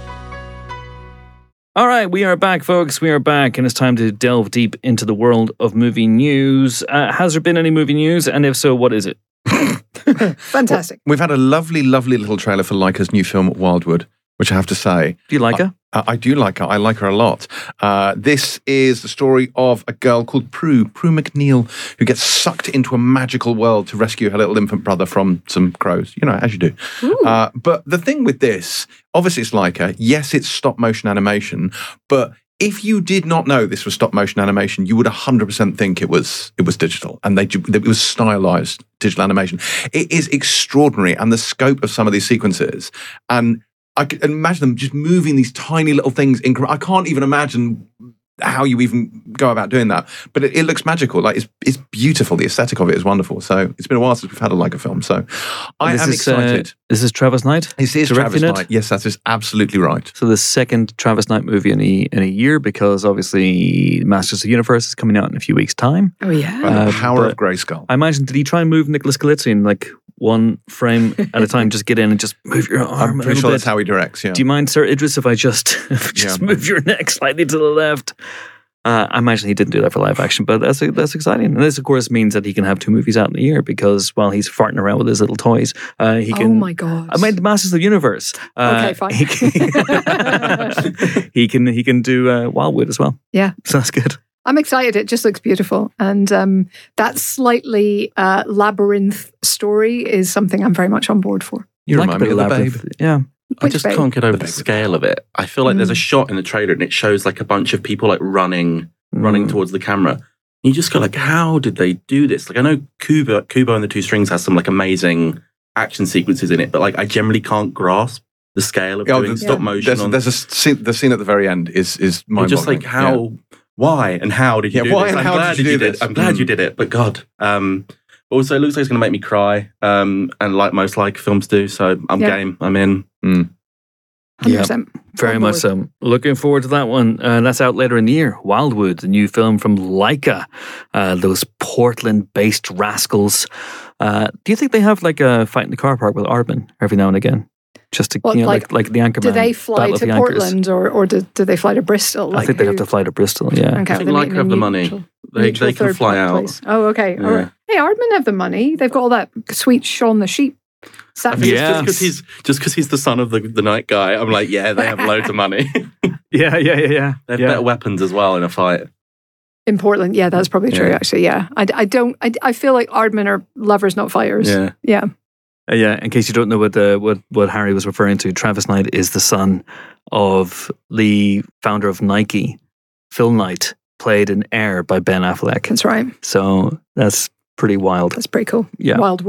C: All right, we are back, folks. We are back, and it's time to delve deep into the world of movie news. Uh, has there been any movie news? And if so, what is it?
F: Fantastic.
E: We've had a lovely, lovely little trailer for Leica's new film, Wildwood, which I have to say,
C: Do you like her?
E: I, I do like her. I like her a lot. Uh, this is the story of a girl called Prue, Prue McNeil, who gets sucked into a magical world to rescue her little infant brother from some crows, you know, as you do. Uh, but the thing with this, obviously it's Leica. Yes, it's stop motion animation, but if you did not know this was stop motion animation, you would one hundred percent think it was it was digital, and they it was stylized digital animation. It is extraordinary, and the scope of some of these sequences, and I can imagine them just moving these tiny little things. In, I can't even imagine how you even go about doing that. But it, it looks magical. Like it's it's beautiful. The aesthetic of it is wonderful. So it's been a while since we've had a Leica film. So I
C: This
E: am
C: is,
E: excited.
C: Uh, this is Travis Knight.
E: This is
C: directing
E: Travis
C: it?
E: Knight. Yes, that is absolutely right.
C: So the second Travis Knight movie in a in a year, because obviously Masters of the Universe is coming out in a few weeks' time.
F: Oh, yeah.
E: By the
C: Uh,
E: power
C: but
E: of Grayskull.
C: I imagine, did he try and move Nicholas Galitzine in like one frame at a time? Just get in and just move your arm
E: I'm
C: a
E: pretty
C: little
E: sure
C: bit.
E: that's how he directs. Yeah.
C: Do you mind, Sir Idris, if I just just
E: Yeah.
C: move your neck slightly to the left? Uh, I imagine he didn't do that for live action, but that's that's exciting. And this, of course, means that he can have two movies out in a year because while he's farting around with his little toys, uh, he can.
F: Oh, my God.
C: I mean, the Masters of the Universe. Uh,
F: Okay, fine.
C: He can, he can he can do uh, Wildwood as well.
F: Yeah.
C: So that's good.
F: I'm excited. It just looks beautiful. And um, that slightly uh, labyrinth story is something I'm very much on board for.
E: You
C: like
E: remind
C: a bit
E: me
C: of
E: of the
C: Labyrinth. Yeah.
H: I
F: Which
H: just
F: babe?
H: can't get over
E: The
H: the,
E: babe.
H: scale of it. I feel like there's a shot in the trailer and it shows like a bunch of people like running, running
C: Mm.
H: towards the camera. You just go like, how did they do this? Like I know Kubo, Kubo and the Two Strings has some like amazing action sequences in it, but like I generally can't grasp the scale of
E: Oh,
H: doing
E: the-
H: stop motion.
E: There's,
H: on,
E: there's a scene, the scene at the very end is is
H: you're
E: mind
H: just like how, why, and how did you
E: Yeah,
H: do
E: why
H: this?
E: and
H: I'm
E: how
H: glad
E: did you do
H: did
E: this?
H: it. I'm glad you
E: Mm.
H: did it, but God. Um, also, it looks like it's going to make me cry, um, and like most like films do. So I'm
F: Yeah.
H: game. I'm in.
F: one hundred percent.
C: Very
F: On
C: much
F: board.
C: so. Looking forward to that one. Uh, that's out later in the year. Wildwood, the new film from Leica. Uh, those Portland-based rascals. Uh, do you think they have like a fight in the car park with Aardman every now and again? Just to,
F: What,
C: you know,
F: like,
C: like, like the Anchorman.
F: Do they fly
C: Battle of
F: to
C: the Anchors.
F: Portland or, or do, do they fly to Bristol?
C: I
F: Like
C: think they'd have
F: who-
C: to fly to Bristol, yeah.
F: Okay,
H: I think
F: they're
H: Leica
F: meeting
H: have the
F: in
H: money.
F: neutral-
H: They
F: neutral
H: they can
F: third
H: fly
F: pla-
H: out.
F: place. Oh, okay. All
H: Yeah.
F: right. Hey, Aardman have the money. They've got all that sweet Shaun the Sheep.
H: I
F: Sat
H: think
C: Yeah.
H: it's just because he's just because he's the son of the, the night guy. I'm like, yeah, they have loads of money.
C: Yeah, yeah, yeah, yeah.
H: They have
C: yeah.
H: better weapons as well in a fight.
F: in Portland. Yeah, that's probably true,
H: Yeah.
F: actually. Yeah. I, I don't, I, I feel like Aardman are lovers, not fighters.
H: Yeah.
F: Yeah.
C: Uh, yeah, in case you don't know what the what, what Harry was referring to, Travis Knight is the son of the founder of Nike, Phil Knight, played in Air by Ben Affleck.
F: That's right.
C: So that's pretty wild.
F: That's pretty cool.
C: Yeah.
F: Wildwood.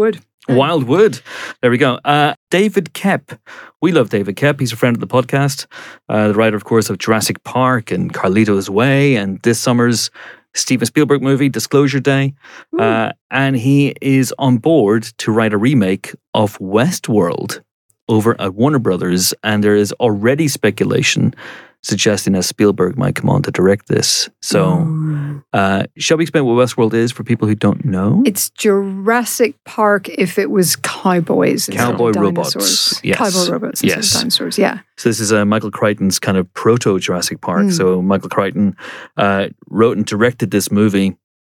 C: Wildwood. There we go. Uh, David Koepp. We love David Koepp. He's a friend of the podcast. Uh, the writer, of course, of Jurassic Park and Carlito's Way and this summer's Steven Spielberg movie, Disclosure Day. Uh, and he is on board to write a remake of Westworld over at Warner Brothers. And there is already speculation suggesting that Spielberg might come on to direct this. So, uh, shall we explain what Westworld is for people who don't know?
F: It's Jurassic Park if it was cowboys. instead of
C: Cowboy
F: dinosaurs.
C: robots. Yes.
F: Cowboy robots instead
C: Yes.
F: of dinosaurs, yeah.
C: So this is uh, Michael Crichton's kind of proto Jurassic Park.
F: Mm.
C: So Michael Crichton uh, wrote and directed this movie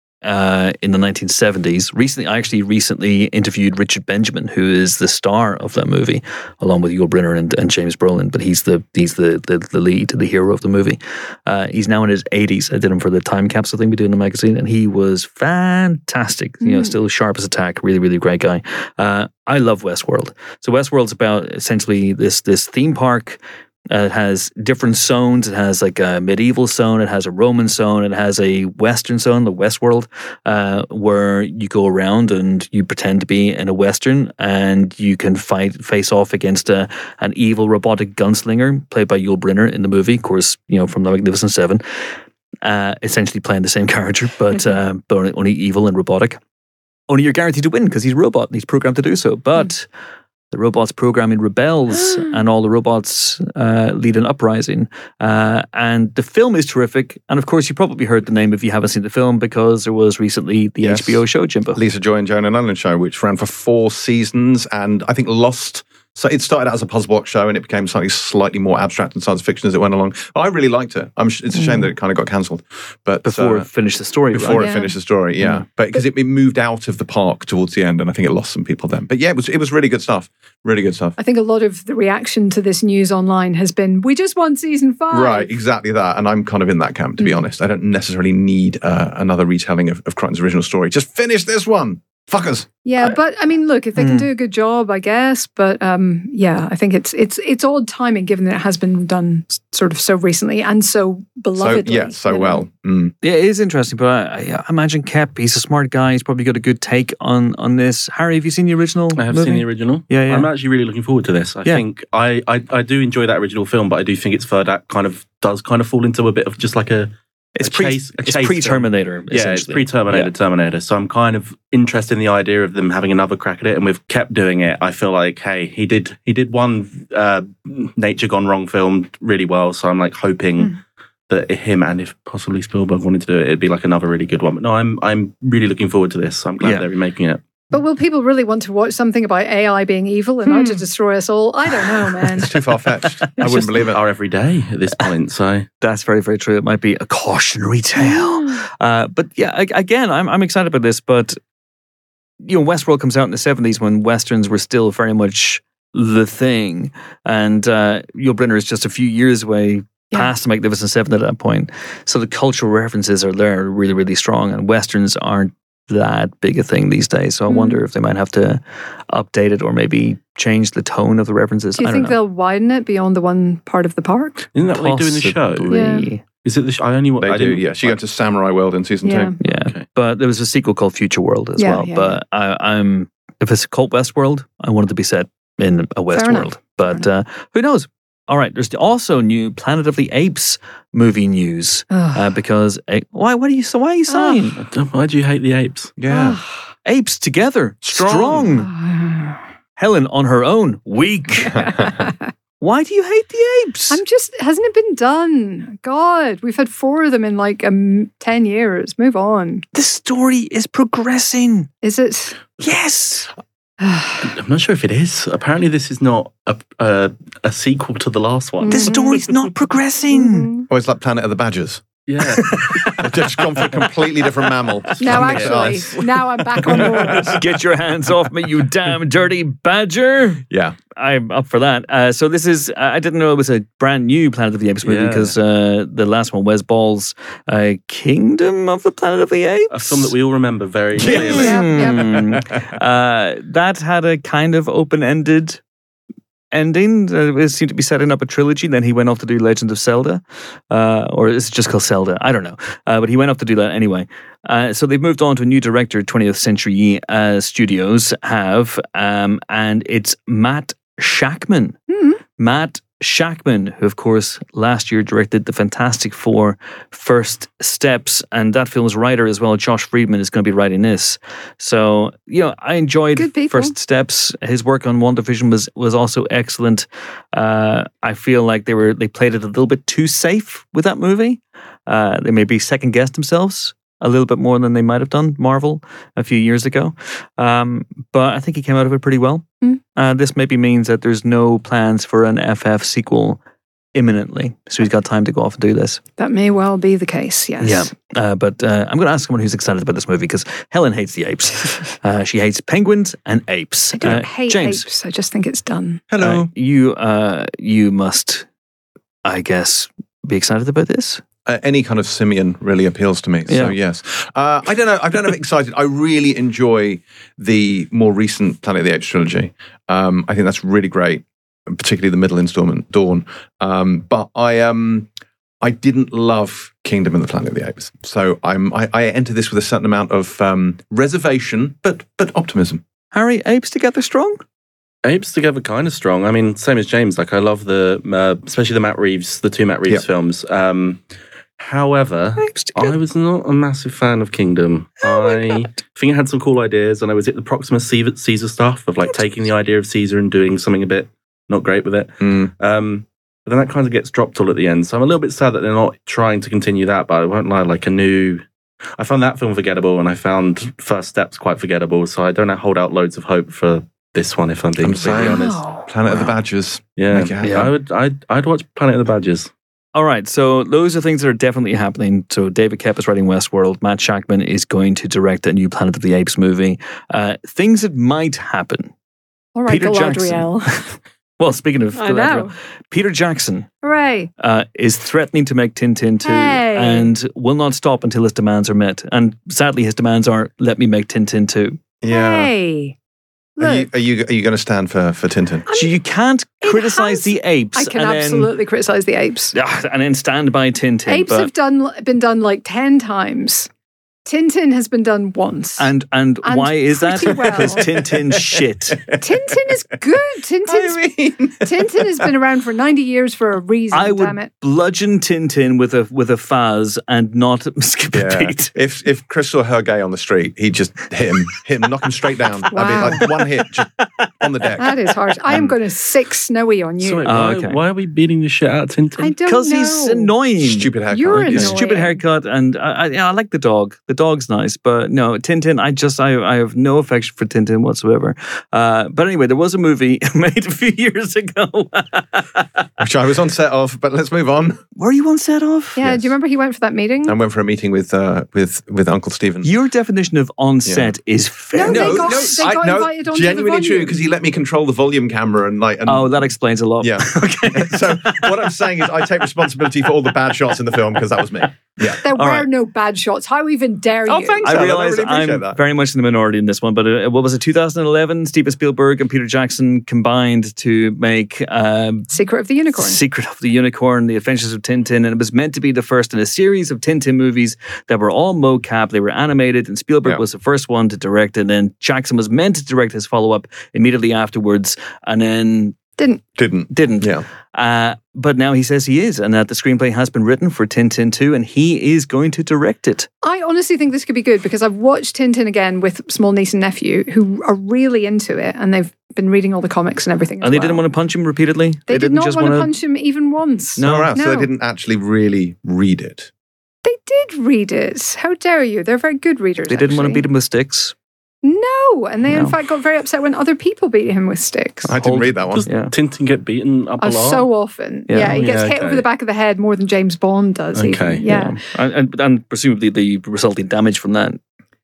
C: uh, in the nineteen seventies. Recently, I actually recently interviewed Richard Benjamin, who is the star of that movie, along with Yul Brynner and, and James Brolin. But he's the he's the the, the lead, the hero of the movie. Uh, he's now in his eighties. I did him for the time capsule thing we do in the magazine, and he was fantastic. You know, still sharp as a tack. Really, really great guy. Uh, I love Westworld. So Westworld's about essentially this this theme park. Uh, it has different zones. It has like a medieval zone. It has a Roman zone. It has a Western zone, the Westworld, uh, where you go around and you pretend to be in a Western, and you can fight face off against a, an evil robotic gunslinger played by Yul Brynner in the movie, of course, you know, from The Magnificent Seven. Uh, essentially playing the same character, but uh, but only, only evil and robotic. Only you're guaranteed to win because he's a robot and he's programmed to do so. But mm. the robot's programming rebels and all the robots uh, lead an uprising. Uh, and the film is terrific. And of course, you probably heard the name if you haven't seen the film because there was recently the
E: Yes.
C: H B O show, Jimbo.
E: Lisa Joy and Jonah Nolan show, which ran for four seasons and I think lost. So it started out as a puzzle box show and it became something slightly more abstract and science fiction as it went along. But I really liked it. I'm, it's a shame that it kind of got cancelled. But
C: Before
E: uh,
C: it finished the story,
E: before
C: right?
E: it
F: Yeah.
E: finished the story, yeah.
C: Mm.
E: But because it, it moved out of the park towards the end, and I think it lost some people then. But yeah, it was it was really good stuff. Really good stuff.
F: I think a lot of the reaction to this news online has been, we just want season five.
E: Right, exactly that. And I'm kind of in that camp, to be
F: Mm.
E: honest. I don't necessarily need uh, another retelling of, of Crichton's original story. Just finish this one. Fuckers.
F: Yeah, but I mean, look, if they can
C: Mm.
F: do a good job, I guess. But um, yeah, I think it's it's it's odd timing given that it has been done s- sort of so recently and so
E: So,
F: belovedly.
E: yeah, so
F: you know.
E: well. Mm.
C: Yeah, it is interesting, but I, I imagine Kep, he's a smart guy. He's probably got a good take on, on this. Harry, have you seen the original
H: I have
C: movie?
H: seen the original.
C: Yeah, yeah.
H: I'm actually really looking forward to this. I
C: Yeah.
H: think I, I, I do enjoy that original film, but I do think it's further that kind of does kind of fall into a bit of just like a
C: It's
H: a
C: pre
H: chase- a
C: it's
H: chase
C: pre Terminator.
H: yeah, it's pre-Terminator, Terminator. So I'm kind of interested in the idea of them having another crack at it, and we've kept doing it. I feel like, hey, he did he did one uh, Nature Gone Wrong film really well, so I'm like hoping
F: Mm.
H: that him and if possibly Spielberg wanted to do it, it'd be like another really good one. But no, I'm I'm really looking forward to this. So I'm glad
C: Yeah.
H: they're remaking it.
F: But will people really want to watch something about A I being evil and out to destroy us all? I don't know, man.
E: It's too far fetched. I
H: It's
E: wouldn't
H: just
E: believe it.
H: Our everyday at this point. So
C: That's very, very true. It might be a cautionary tale. Uh, but yeah, I, again, I'm I'm excited about this. But you know, Westworld comes out in the seventies when westerns were still very much the thing, and uh, Yul Brynner is just a few years away
F: Yeah.
C: past the Magnificent Seven at that point. So the cultural references are there, really, really strong, and westerns aren't that big a thing these days. So I
F: Mm.
C: wonder if they might have to update it or maybe change the tone of the references.
F: Do you
C: I
F: think
C: don't know.
F: they'll widen it beyond the one part of the park?
H: isn't that what they do in the show?
C: Possibly.
F: Yeah.
H: Is it the show? I only
E: They
H: I
E: do,
H: didn't-
E: yeah. She went to Samurai World in season
F: Yeah.
E: two.
C: Yeah,
H: Okay.
C: but there was a sequel called Future World as
F: Yeah,
C: well.
F: yeah,
C: but I, I'm if it's called Westworld, I want it to be set in a West
F: enough.
C: world. But uh, who knows? All right, there's also new Planet of the Apes movie news
F: Ugh.
C: uh, because uh, why? What are you? So why are you saying
H: I don't- Why do you hate the apes?
E: Yeah.
C: apes together
E: Strong.
C: strong? Helen on her own, weak. Why do you hate the apes?
F: I'm just, hasn't it been done? God, we've had four of them in like um, ten years. Move on.
C: the story is progressing.
F: Is it?
C: Yes.
H: I'm not sure if it is. Apparently, this is not a a, a sequel to the last one.
C: The story's not progressing.
F: Mhm.
E: Oh, it's like Planet of the Badgers.
H: Yeah,
E: They've just gone for a completely different mammal.
F: Now,
E: Mix it up.
F: actually, now I'm back on board.
C: Get your hands off me, you damn dirty badger.
E: Yeah.
C: I'm up for that. Uh, so this is, I didn't know it was a brand new Planet of the Apes movie
H: Yeah.
C: because uh, the last one, Wes Ball's uh, Kingdom of the Planet of the Apes.
H: a film that we all remember very clearly.
F: Yeah. Yep,
C: Hmm. uh, that had a kind of open-ended ending. Uh, it seemed to be setting up a trilogy. Then he went off to do Legend of Zelda, uh, or is it just called Zelda? I don't know. Uh, but he went off to do that anyway. Uh, so they've moved on to a new director. twentieth Century uh, Studios have, um, and it's Matt Shakman.
F: Mm-hmm.
C: Matt Shakman, who of course last year directed the Fantastic Four First Steps, and that film's writer as well, Josh Friedman, is going to be writing this. So, you know, I enjoyed First Steps. His work on WandaVision was was also excellent. Uh, I feel like they were they played it a little bit too safe with that movie. Uh, they maybe second guessed themselves a little bit more than they might have done, Marvel, a few years ago. Um, but I think he came out of it pretty well.
F: Mm.
C: Uh, this maybe means that there's no plans for an F F sequel imminently. So he's got time to go off and do this.
F: That may well be the case, yes.
C: Yeah. Uh, but uh, I'm going to ask someone who's excited about this movie because Helen hates the apes. uh, she hates penguins and apes.
F: I don't
C: uh,
F: hate
C: James,
F: apes. I just think it's done.
E: Hello.
C: uh, you, uh, you must, I guess, be excited about this.
E: Uh, any kind of simian really appeals to me. So
C: Yeah.
E: yes, uh, I don't know. I don't know if excited. I really enjoy the more recent Planet of the Apes trilogy. Um, I think that's really great, particularly the middle installment, Dawn. Um, but I um, I didn't love Kingdom of the Planet of the Apes. So I'm I, I enter this with a certain amount of um, reservation, but but optimism.
C: Harry, apes together strong?
H: Apes together kind of strong. I mean, same as James. Like I love the, uh, especially the Matt Reeves, the two Matt Reeves
E: Yep.
H: films. Um, However,
C: Apes together.
H: I was not a massive fan of Kingdom. I think it had some cool ideas, and I was at the Proximus Caesar Caesar stuff of like taking the idea of Caesar and doing something a bit not great with it.
E: Mm.
H: Um, but then that kind of gets dropped all at the end. So I'm a little bit sad that they're not trying to continue that. But I won't lie, like a new. I found that film forgettable, and I found First Steps quite forgettable. So I don't hold out loads of hope for this one, if I'm being
E: I'm
H: completely
E: saying-
H: honest.
F: Wow.
E: Planet of the Badgers.
H: Yeah,
E: Make it happen.
H: yeah. I would. I'd, I'd watch Planet of the Badgers.
C: All right, so those are things that are definitely happening. So David Koepp is writing Westworld. Matt Shakman is going to direct a new Planet of the Apes movie. Uh, things that might happen.
F: All right,
C: Peter
F: Galadriel.
C: Well, speaking of
F: I know.
C: Galadriel, Peter Jackson
F: Hooray.
C: uh, is threatening to make Tintin two
F: Hey.
C: and will not stop until his demands are met. And sadly, his demands are, let me make Tintin two.
E: Yeah.
F: Hey.
E: Are you,
F: Look,
E: are you are you going to stand for for Tintin?
C: So you can't
F: It
C: criticize
F: has-
C: the apes
F: I can
C: and
F: absolutely criticize the apes.
C: then, ah, and then stand by Tintin.
F: Apes
C: but,
F: have done been done like ten times. Tintin has been done once.
C: and, and
F: And
C: why is that?
F: pretty well.
C: Because Tintin shit.
F: Tintin is good. Tintin's,
E: I mean,
F: Tintin has been around for ninety years for a reason,
C: I would
F: damn it.
C: bludgeon Tintin with a with a Faz and not skip a
E: yeah.
C: beat.
E: If if Chris saw her gay on the street, he'd just hit him, hit him, knock him straight down.
F: Wow.
E: I mean, like one hit just on the deck.
F: That is harsh. I am going to sick Snowy on you.
H: So wait,
C: Oh,
H: why,
C: okay.
H: why are we beating the shit out of Tintin?
F: I don't know.
C: Because he's annoying.
E: Stupid haircut.
F: You're
E: Yeah.
F: annoying.
C: Stupid haircut, and I, I, yeah, I like the dog. The dog's nice, but no, Tintin. I just, I, I have no affection for Tintin whatsoever. Uh, but anyway, there was a movie made a few years ago.
E: Which I was on set of, but let's move on.
C: Were you on set of?
F: Yeah,
E: Yes.
F: do you remember he went for that meeting?
E: I went for a meeting with uh, with with Uncle Stephen.
C: Your definition of on set is fair.
F: No, they got- they
E: I-
F: got
E: no,
F: invited onto the
E: genuinely true
F: volume.
E: because he let me control the volume camera and like. And,
C: Oh, that explains a lot.
E: yeah.
C: Okay.
E: So what I'm saying is, I take responsibility for all the bad shots in the film because that was me. Yeah.
F: There were
C: right.
F: no bad shots. How even dare
E: Oh,
F: you?
E: thanks.
C: I
E: I
C: realize
E: really appreciate
C: I'm
E: that.
C: very much in the minority in this one, but uh, what was it, two thousand eleven? Steven Spielberg and Peter Jackson combined to make um,
F: Secret of the Unicorn.
C: Secret of the Unicorn, The Adventures of Tintin, and it was meant to be the first in a series of Tintin movies that were all mocap. They were animated, and Spielberg
E: Yeah.
C: was the first one to direct it, and then Jackson was meant to direct his follow-up immediately afterwards, and then
F: Didn't.
E: Didn't.
C: didn't.
E: Yeah.
C: Uh, but now he says he is, and that the screenplay has been written for Tintin two, and he is going to direct it.
F: I honestly think this could be good because I've watched Tintin again with small niece and nephew who are really into it and they've been reading all the comics and everything.
C: And they didn't want to punch him repeatedly?
F: They, did
C: didn't
F: not
C: just
F: want to
C: wanna-
F: punch him even once.
C: No.
E: All right, so
F: No.
E: they didn't actually really read it.
F: They did read it. How dare you? They're very good readers.
C: They didn't want to
F: actually.
C: beat him with sticks.
F: No, and they in
C: No.
F: fact got very upset when other people beat him with sticks.
E: I didn't
H: Hold-
E: read that one.
H: Does
C: Yeah.
H: Tintin get beaten up a
F: Oh,
H: lot?
F: so often.
C: Yeah.
F: Yeah, he gets
H: Yeah,
F: hit
H: okay.
F: over the back of the head more than James Bond does. even.
H: Okay,
F: Yeah.
C: And, and, and presumably the resulting damage from that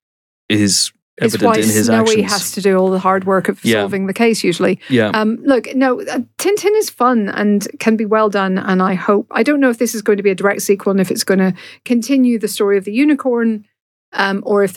C: is
F: It's
C: evident
F: why
C: in his
F: Snowy
C: actions.
F: has to do all the hard work of
C: Yeah.
F: solving the case usually.
C: yeah.
F: Um, look, no, uh, Tintin is fun and can be well done. And I hope, I don't know if this is going to be a direct sequel and if it's going to continue the story of the unicorn um, or if they'll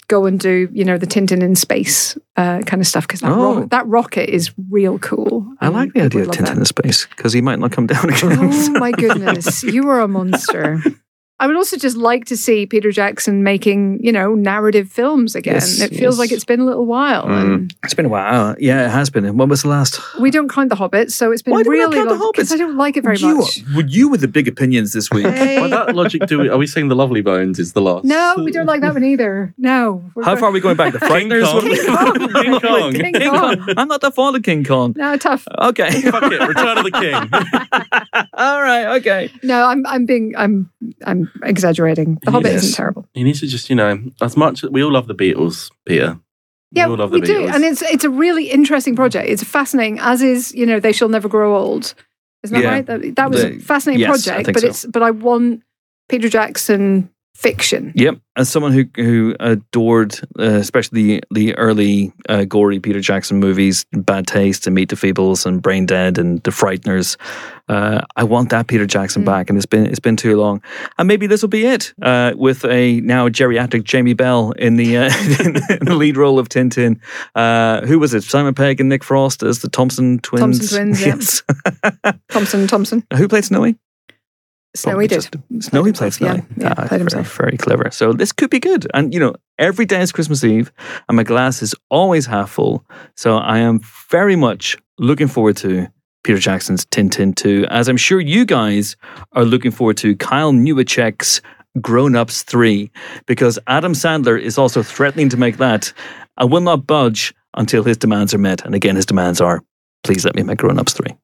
F: go and do, you know, the Tintin in space uh, kind of stuff because that,
C: Oh.
F: ro- that rocket is real cool.
C: I like the
F: And
C: idea
F: people
C: of
F: love
C: Tintin
F: that.
C: in space because he might not come down again.
F: Oh my goodness, you are a monster. I would also just like to see Peter Jackson making, you know, narrative films again.
C: Yes,
F: it feels
C: yes.
F: like it's been a little while. And
C: It's been a while. Yeah, it has been. When was the last?
F: we don't count The Hobbit, so it's been
C: Why do we not
F: really
C: count The
F: long because
C: Hobbits?
F: I don't like it very
C: you,
F: much.
C: Would you with the big opinions this week?
F: Hey.
H: By that logic, do we, are we saying The Lovely Bones is the last?
F: No, we don't like that one either. No. We're
C: How
F: going-
C: far are we going back? The Frighteners?
H: Kong.
C: What are we-
H: King Kong. King Kong.
F: King
C: King
F: Kong.
C: Kong. I'm not that fond of King Kong.
F: No, tough.
C: Okay.
H: Fuck it, Return of the King.
C: All right. Okay.
F: No, I'm I'm being I'm I'm exaggerating. The Hobbit
C: Yes.
F: isn't terrible.
H: You need to just, you know, as much we all love the Beatles, Peter.
F: Yeah,
H: we all love
F: we
H: the
F: do,
H: Beatles.
F: and it's it's a really interesting project. It's fascinating, as is you know They Shall Never Grow Old. Isn't that
C: Yeah.
F: right? That, that was
C: The-
F: a fascinating
C: yes, I
F: project,
C: think
F: but
C: so.
F: it's but I want Peter Jackson fiction.
C: Yep. As someone who who adored, uh, especially the the early uh, gory Peter Jackson movies, Bad Taste and Meet the Feebles and Brain Dead and The Frighteners, uh, I want that Peter Jackson
F: Mm.
C: back, and it's been it's been too long. And maybe this will be it uh, with a now geriatric Jamie Bell in the uh, in the lead role of Tintin. Uh, who was it? Simon Pegg and Nick Frost as the Thompson twins.
F: Thompson twins, yeah.
C: Yes.
F: Thompson Thompson.
C: Who played Snowy?
F: Snowy did.
C: Just- Snowy played
F: himself,
C: Snowy.
F: yeah, yeah,
C: Ah,
F: played
C: very,
F: himself.
C: very clever. So this could be good. And, you know, every day is Christmas Eve and my glass is always half full. So I am very much looking forward to Peter Jackson's Tintin two, as I'm sure you guys are looking forward to Kyle Newacheck's Grown Ups three, because Adam Sandler is also threatening to make that. I will not budge until his demands are met. And again, his demands are, please let me make Grown Ups three.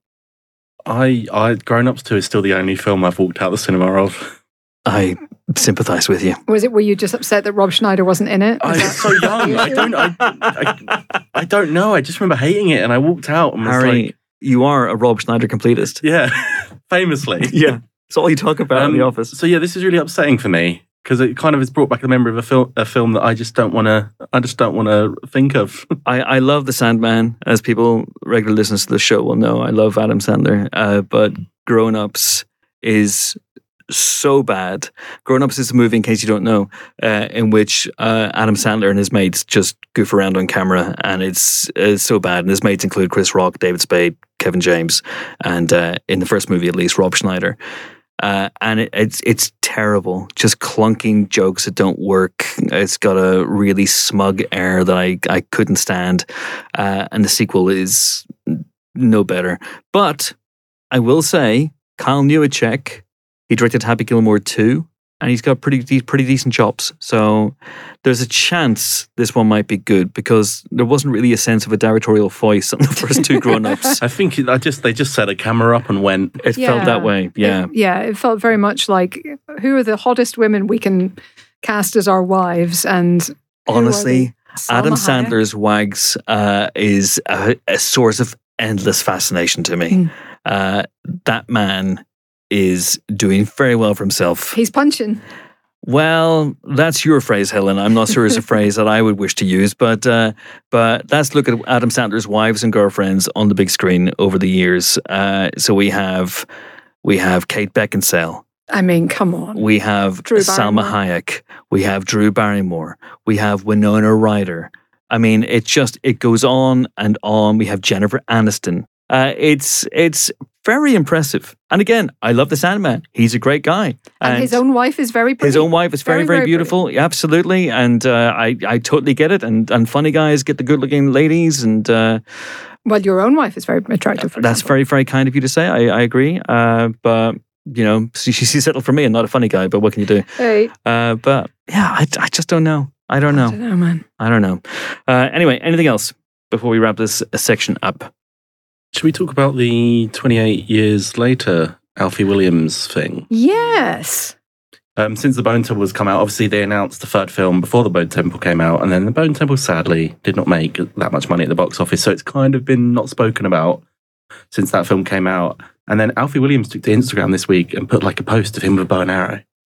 H: I, I, Grown Ups two is still the only film I've walked out the cinema of.
C: I sympathize with you.
F: Was it? Were you just upset that Rob Schneider wasn't in it?
H: I
F: Was
H: was
F: that-
H: so young. I don't. I, I, I don't know. I just remember hating it, and I walked out and was
C: Harry,
H: like,
C: you are a Rob Schneider completist.
H: "Yeah," famously.
C: Yeah. It's all you talk about in
H: Um,
C: the office.
H: So yeah, this is really upsetting for me because it kind of has brought back the memory of a film, a film that I just don't want to. I just don't want to think of.
C: I, I love The Sandman, as people, regular listeners to the show will know. I love Adam Sandler. Uh, but Grown Ups is so bad. Grown Ups is a movie, in case you don't know, uh, in which uh, Adam Sandler and his mates just goof around on camera, and it's, it's so bad. And his mates include Chris Rock, David Spade, Kevin James, and uh, in the first movie at least, Rob Schneider. Uh, and it, it's it's terrible. Just clunking jokes that don't work. It's got a really smug air that I, I couldn't stand. Uh, and the sequel is no better. But I will say, Kyle Newacheck, he directed Happy Gilmore two, and he's got pretty de- pretty decent chops. So there's a chance this one might be good, because there wasn't really a sense of a directorial voice on the first two grown-ups.
H: I think it- I just they just set a camera up and went.
C: It
F: Yeah.
C: felt that way, yeah.
F: It, yeah, it felt very much like who are the hottest women we can cast as our wives, and who are
C: Honestly,
F: they? Salma
C: Adam
F: Hayek?
C: Sandler's Wags uh, is a, a source of endless fascination to me.
F: Mm.
C: Uh, that man is doing very well for himself.
F: He's punching.
C: Well, that's your phrase, Helen. I'm not sure it's a phrase that I would wish to use, but uh, but let's look at Adam Sandler's wives and girlfriends on the big screen over the years. Uh, so we have we have Kate Beckinsale.
F: I mean, come on.
C: We have
F: Drew
C: Salma
F: Barrymore.
C: Hayek. We have Drew Barrymore. We have Winona Ryder. I mean, it just it goes on and on. We have Jennifer Aniston. Uh, it's it's very impressive. And again, I love the Sandman. He's a great guy.
F: And, his own wife is very pretty.
C: his own wife is very,
F: Very,
C: very,
F: very
C: beautiful. Yeah, absolutely. And uh, I, I totally get it. And and funny guys get the good looking ladies. And uh,
F: Well, your own wife is very attractive. For
C: that's
F: example.
C: very, very kind of you to say. I, I agree. Uh, but, you know, she, she's settled for me and not a funny guy. But what can you do?
F: Hey,
C: Uh, but yeah, I, I just don't know. I don't
F: I
C: know.
F: don't know, man.
C: I don't know. Uh, anyway, anything else before we wrap this uh, section up?
H: Should we talk about the twenty-eight years later Alfie Williams thing?
F: Yes.
H: Um, since the Bone Temple has come out, obviously they announced the third film before the Bone Temple came out, and then the Bone Temple sadly did not make that much money at the box office, so it's kind of been not spoken about since that film came out. And then Alfie Williams took to Instagram this week and put like a post of him with a bow and arrow.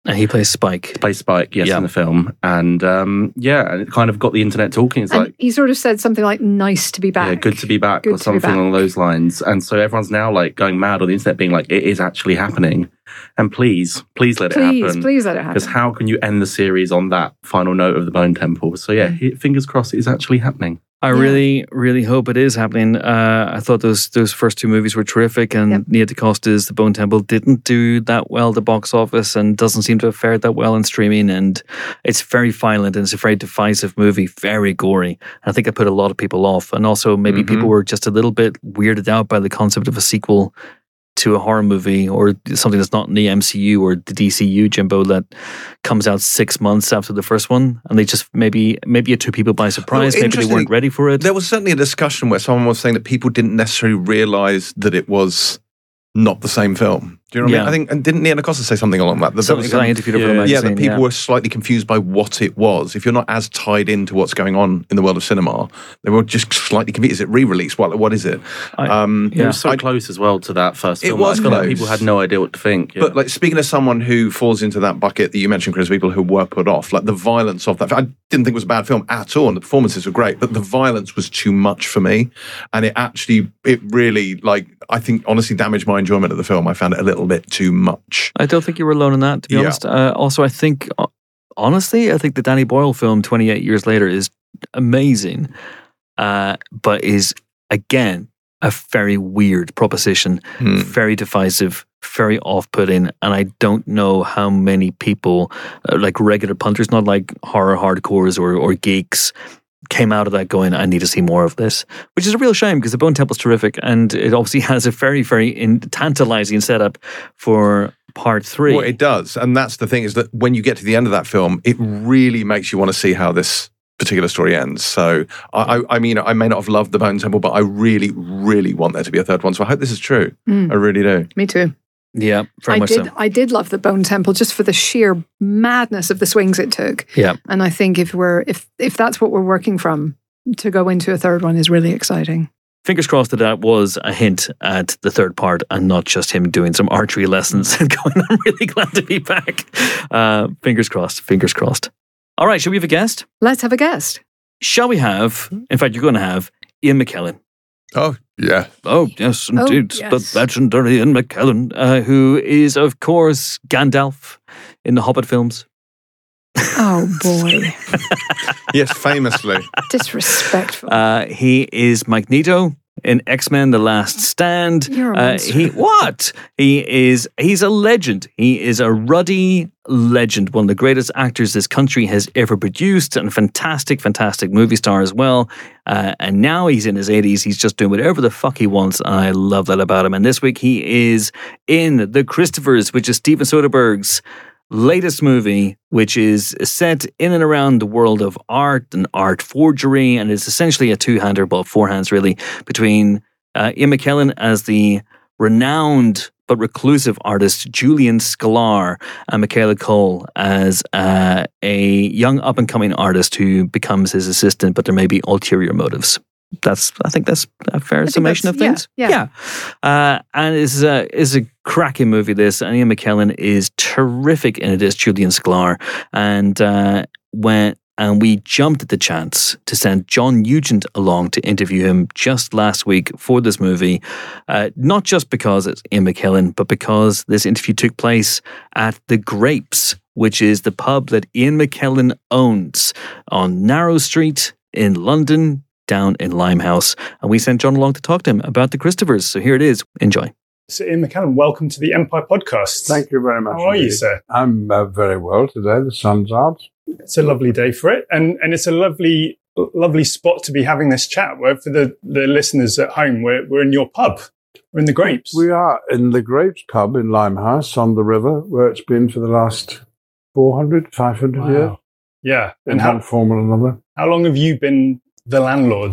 C: And he plays Spike.
H: Plays Spike, yes,
C: Yeah.
H: in the film. And um, yeah, and it kind of got the internet talking. It's
F: And
H: like,
F: he sort of said something like, nice to be back.
H: yeah, good to be back,
F: Good
H: or
F: to be
H: something along
F: back.
H: those lines. And so everyone's now like going mad on the internet, being like, it is actually happening. And please, please let it
F: Please,
H: happen.
F: please let it happen.
H: Because how can you end the series on that final note of the Bone Temple? So yeah, he- fingers crossed it is actually happening.
C: I
F: Yeah.
C: really, really hope it is happening. Uh, I thought those those first two movies were terrific, and
F: Yep.
C: Nia DaCosta's The Bone Temple didn't do that well at the box office, and doesn't seem to have fared that well in streaming. And it's very violent, and it's a very divisive movie, very gory. And I think it put a lot of people off, and also maybe
E: Mhm.
C: people were just a little bit weirded out by the concept of a sequel to a horror movie or something that's not in the M C U or the D C U, Jimbo, that comes out six months after the first one, and they just maybe maybe it took people by surprise.
E: Well,
C: maybe they weren't
E: interestingly,
C: ready for it.
E: There was certainly a discussion where someone was saying that people didn't necessarily realise that it was not the same film. Do you know what I
C: Yeah.
E: mean? I think, and didn't Nia DaCosta say something along that? that
C: So,
E: there was
C: because I
E: some-
C: interviewed her for
H: yeah,
C: the
E: yeah,
C: magazine.
E: that people were slightly confused by what it was. If you're not as tied into what's going on in the world of cinema, they were just slightly confused. Is it re-release? What what is it?
C: I-
E: um,
C: Yeah.
H: It was so
E: I-
H: close as well to that first
E: It
H: film.
E: was
H: I feel like
E: close.
H: people had no idea what to think. Yeah.
E: But like speaking of someone who falls into that bucket that you mentioned, Chris, people who were put off, like the violence of that. I didn't think it was a bad film at all, and the performances were great, but the violence was too much for me, and it actually, it really, like, I think honestly damaged my enjoyment of the film. I found it a little bit too much.
C: I don't think you were alone in that, to be
E: Yeah.
C: honest. Uh, also, I think, uh, honestly, I think the Danny Boyle film, twenty-eight years later, is amazing, uh, but is, again, a very weird proposition,
E: Hmm.
C: very divisive, very off-putting, and I don't know how many people, uh, like regular punters, not like horror hardcores or, or geeks, came out of that going, I need to see more of this, which is a real shame because The Bone Temple's terrific, and it obviously has a very, very in- tantalizing setup for part three.
E: Well, it does, and that's the thing, is that when you get to the end of that film, it really makes you want to see how this particular story ends. So, I, I, I mean, I may not have loved The Bone Temple, but I really, really want there to be a third one. So I hope this is true.
F: Mm.
E: I really do.
F: Me too.
C: Yeah, very
F: I
C: much
F: did.
C: so.
F: I did love the Bone Temple just for the sheer madness of the swings it took.
C: Yeah.
F: And I think if we're if if that's what we're working from, to go into a third one is really exciting.
C: Fingers crossed that that was a hint at the third part and not just him doing some archery lessons and going, I'm really glad to be back. Uh, fingers crossed, fingers crossed. All right, shall we have a guest?
F: Let's have a guest.
C: Shall we have, in fact, you're going to have Ian McKellen.
E: Oh, yeah.
C: Oh, yes,
F: Oh,
C: indeed.
F: yes.
C: The legendary Ian McKellen, uh, who is, of course, Gandalf in the Hobbit films.
F: Oh boy,
E: Yes, famously.
F: disrespectful.
C: Uh, he is Magneto in X-Men: The Last Stand.
F: You're a
C: Uh,
F: monster.
C: he what? He is he's a legend. He is a ruddy legend, one of the greatest actors this country has ever produced, and a fantastic, fantastic movie star as well. Uh, and now he's in his eighties. He's just doing whatever the fuck he wants. And I love that about him. And this week he is in The Christophers, which is Steven Soderbergh's latest movie, which is set in and around the world of art and art forgery, and it's essentially a two-hander, well, four hands really, between uh, Ian McKellen as the renowned but reclusive artist Julian Sklar and Michaela Cole as uh, a young up-and-coming artist who becomes his assistant, but there may be ulterior motives. That's, I think that's a fair
F: think
C: summation of
F: that's-
C: things.
F: yeah, yeah.
C: Uh, and it's a, it's a cracking movie, this. And Ian McKellen is terrific in it as Julian Sklar. And uh, when and we jumped at the chance to send John Nugent along to interview him just last week for this movie, uh, not just because it's Ian McKellen, but because this interview took place at The Grapes, which is the pub that Ian McKellen owns on Narrow Street in London, down in Limehouse. And we sent John along to talk to him about The Christophers. So here it is. Enjoy.
I: So Ian McKellen, welcome to the Empire Podcast.
J: Thank you very much.
I: How are you,
J: indeed.
I: sir?
J: I'm uh, very well today. The sun's out.
I: It's a lovely day for it, and and it's a lovely lovely spot to be having this chat. Where for the, the listeners at home, we're we're in your pub. We're in the Grapes.
J: We are in the Grapes pub in Limehouse on the river, where it's been for the last four hundred, five hundred
I: Wow.
J: years,
I: Yeah.
J: in
I: And
J: one
I: how
J: form or another.
I: how long have you been the landlord?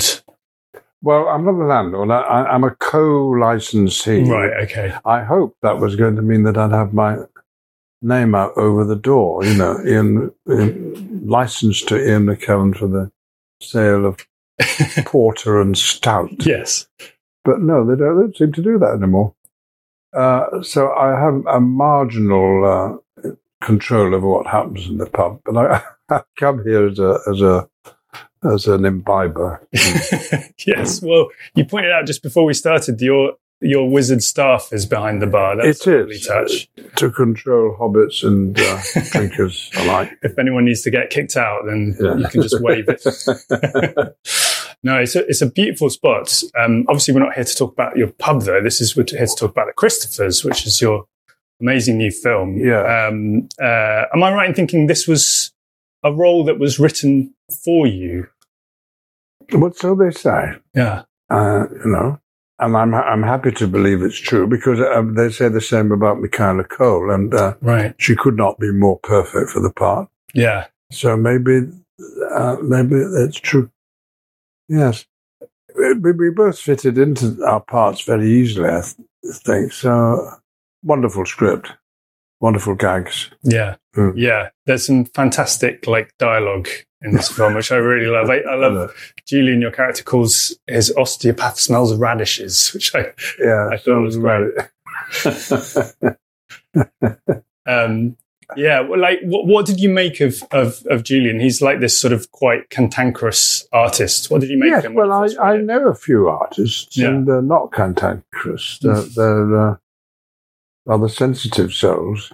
J: Well, I'm not the landlord. I, I, I'm a co-licensee.
I: Right. Okay.
J: I hoped that was going to mean that I'd have my name out over the door, you know, Ian, Ian, licensed to Ian McKellen for the sale of porter and stout.
I: Yes.
J: But no, they don't, they don't seem to do that anymore. Uh, so I have a marginal uh, control over what happens in the pub, but I, I come here as a as a as an imbiber.
I: Yes, well, you pointed out just before we started your your wizard staff is behind the bar. That's
J: It
I: a lovely
J: is
I: touch.
J: to control hobbits and uh, drinkers alike.
I: If anyone needs to get kicked out, then
J: Yeah.
I: you can just wave it. No, it's a, it's a beautiful spot. Um, obviously, we're not here to talk about your pub, though. This is we're here to talk about the Christophers, which is your amazing new film.
J: Yeah.
I: Um, uh, am I right in thinking this was a role that was written for you?
J: Well, so they say.
I: Yeah.
J: Uh, you know, and I'm I'm happy to believe it's true because uh, they say the same about Michaela Cole, and uh,
I: Right.
J: she could not be more perfect for the part.
I: Yeah.
J: So maybe, uh, maybe it's true. Yes, we, we both fitted into our parts very easily, I th- think. So wonderful script, wonderful gags.
I: Yeah.
J: Mm.
I: Yeah. There's some fantastic like dialogue in this film, which I really love. I, I love Julian, your character calls his osteopath smells of radishes, which I,
J: Yeah,
I: I thought was great. Um, yeah. Well, like, what, what did you make of, of, of Julian? He's like this sort of quite cantankerous artist. What did you make
J: Yes,
I: of him? when
J: well,
I: you
J: I,
I: first read
J: I
I: it?
J: know a few artists,
I: Yeah.
J: and they're not cantankerous. They're, they're uh, rather sensitive souls.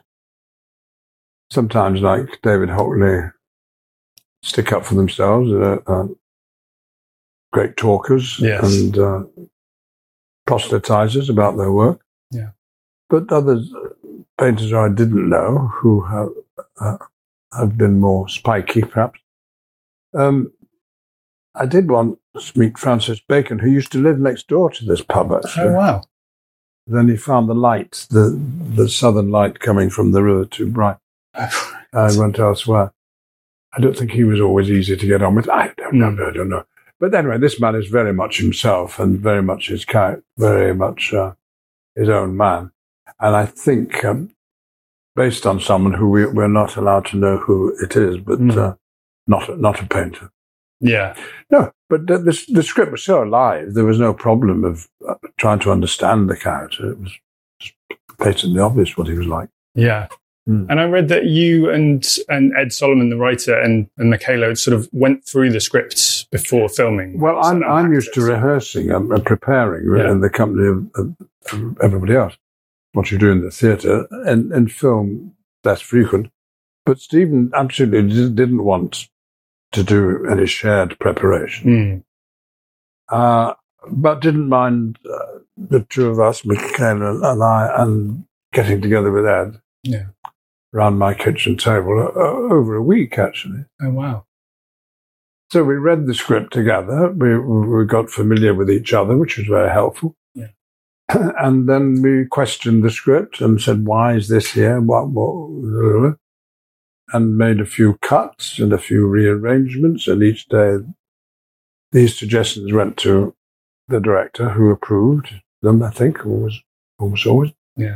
J: Sometimes, like David Hockley, stick up for themselves. Uh, uh, great talkers
I: Yes.
J: and uh, proselytizers about their work.
I: Yeah.
J: But others, painters I didn't know, who have, uh, have been more spiky, perhaps. Um, I did once meet Francis Bacon, who used to live next door to this pub, actually.
I: Oh, wow.
J: Then he found the light, the the southern light coming from the river too bright. I went elsewhere. I don't think he was always easy to get on with. I don't know. I don't know. But anyway, this man is very much himself and very much his character, very much uh, his own man. And I think, um, based on someone who we, we're not allowed to know who it is, but
I: Mm.
J: uh, not not a painter.
I: Yeah.
J: No, but the, the, the script was so alive, there was no problem of uh, trying to understand the character. It was just patently obvious what he was like.
I: Yeah.
J: Mm.
I: And I read that you and and Ed Solomon, the writer, and, and Michaela sort of went through the scripts before filming.
J: Well,
I: So
J: I'm,
I: that
J: I'm used to
I: practice.
J: rehearsing and, and preparing
I: Yeah.
J: in the company of, of, of everybody else. What you do in the theatre and, and film, less frequent. But Stephen absolutely di- didn't want to do any shared preparation.
I: Mm.
J: Uh, but didn't mind uh, the two of us, Michaela and I, and getting together with Ed
I: Yeah.
J: around my kitchen table uh, over a week, actually.
I: Oh, wow.
J: So we read the script together. We, we got familiar with each other, which was very helpful.
I: Yeah.
J: And then we questioned the script and said, why is this here? What, what? And made a few cuts and a few rearrangements. And each day, these suggestions went to the director, who approved them, I think, always, almost always.
I: Yeah.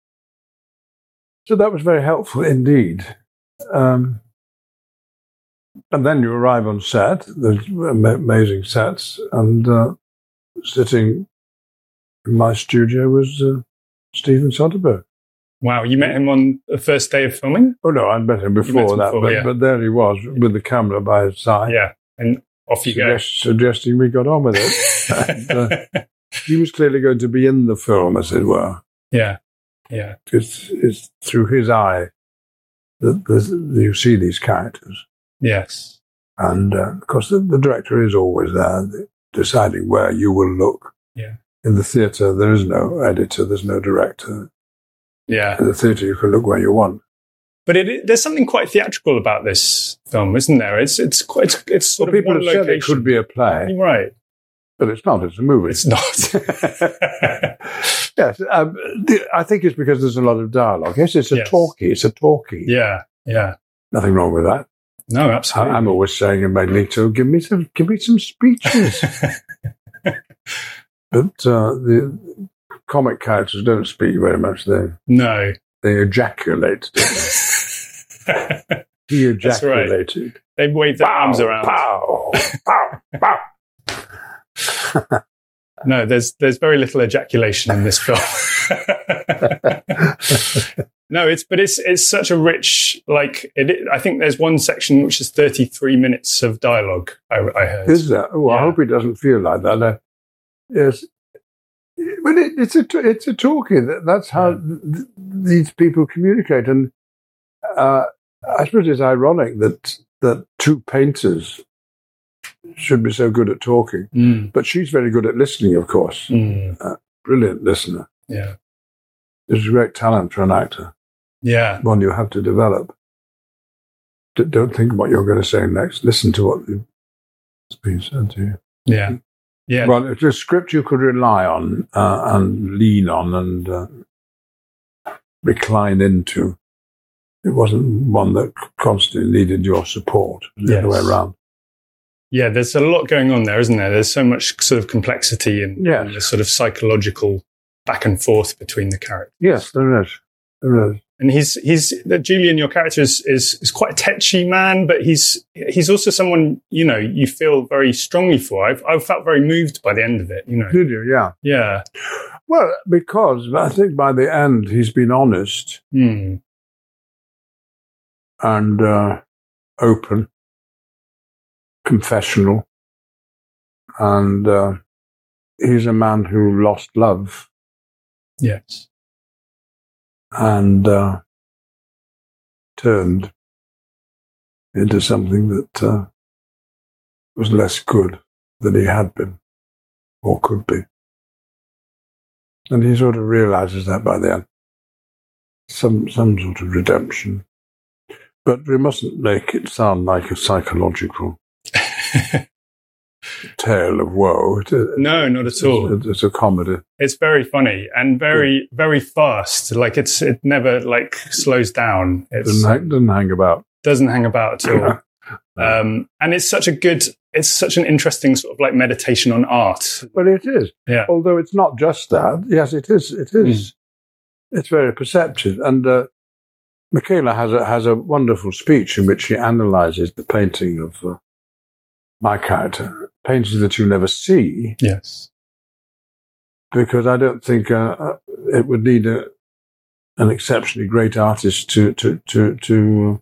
J: So that was very helpful indeed. Um, and then you arrive on set, there's ama- amazing sets, and uh, sitting in my studio was uh, Steven Soderbergh.
I: Wow. You met him on the first day of filming?
J: Oh, no, I'd met him before
I: met him
J: that,
I: before,
J: but,
I: yeah.
J: but there he was with the camera by his side,
I: Yeah. And off you
J: suggest- suggesting we got on with it. and, uh,
I: go.
J: he was clearly going to be in the film, as it were.
I: Yeah. Yeah.
J: It's, it's through his eye that that you see these characters.
I: Yes.
J: And uh, of course, the, the director is always there, deciding where you will look.
I: Yeah.
J: In the theatre, there is no editor, there's no director.
I: Yeah.
J: In the theatre, you can look where you want.
I: But it, it, there's something quite theatrical about this film, isn't there? It's it's quite it's, it's sort
J: Well,
I: of
J: people
I: one
J: have said
I: location.
J: it could be a play,
I: You're right.
J: but it's not. It's a movie.
I: It's not.
J: Yes, um, the, I think it's because there's a lot of dialogue. Yes, it's a
I: Yes.
J: talkie. It's a talkie.
I: Yeah. Yeah.
J: Nothing wrong with that.
I: No,
J: I,
I: absolutely.
J: I'm always saying in my Lito, give me some, give me some speeches. But uh, the comic characters don't speak very much. They
I: No.
J: they ejaculate. He
I: That's right.
J: ejaculated.
I: They wave their arms around.
J: Pow, pow, pow.
I: No, there's there's very little ejaculation in this film. No, it's but it's it's such a rich like. It, it, I think there's one section which is thirty-three minutes of dialogue. I, I heard.
J: Is that? Oh,
I: Yeah.
J: I hope it doesn't feel like that. Uh, yes, but it, it's a t- it's a talkie. That- That's how th- th- these people communicate, and uh, I suppose it's ironic that that two painters should be so good at talking,
I: Mm,
J: but she's very good at listening. Of course,
I: mm,
J: brilliant listener.
I: yeah,
J: It's a great talent for an actor.
I: yeah,
J: One you have to develop. D- don't think what you're going to say next. Listen to what has been said to you.
I: yeah, yeah.
J: Well, it's a script you could rely on uh, and lean on and uh, recline into. It wasn't one that constantly needed your support. It was the other way
I: Yes.
J: around.
I: Yeah, there's a lot going on there, isn't there? There's so much sort of complexity and,
J: Yes.
I: and the sort of psychological back and forth between the characters.
J: Yes, there is. There is.
I: And he's he's that Julian, your character is, is is quite a tetchy man, but he's he's also someone you know you feel very strongly for. I've I've felt very moved by the end of it. You know,
J: Did you? Yeah.
I: yeah,
J: Well, because I think by the end he's been honest
I: mm.
J: and uh, open, confessional, and uh, he's a man who lost love
I: yes,
J: and uh, turned into something that uh, was less good than he had been or could be. And he sort of realizes that by then. Some, some sort of redemption. But we mustn't make it sound like a psychological tale of woe. It, it,
I: no, not at all.
J: It's, it's a comedy.
I: It's very funny and very very fast. Like it's it never like slows down. It
J: Doesn't hang, doesn't hang about.
I: doesn't hang about at all. Um, and it's such a good. It's such an interesting sort of like meditation on art.
J: But it is.
I: Yeah.
J: Although it's not just that. Yes, it is. It is. It's very perceptive. And uh, Michaela has a, has a wonderful speech in which she analyzes the painting of uh, my character, paintings that you never see,
I: Yes.
J: because I don't think uh, uh, it would need a, an exceptionally great artist to to to, to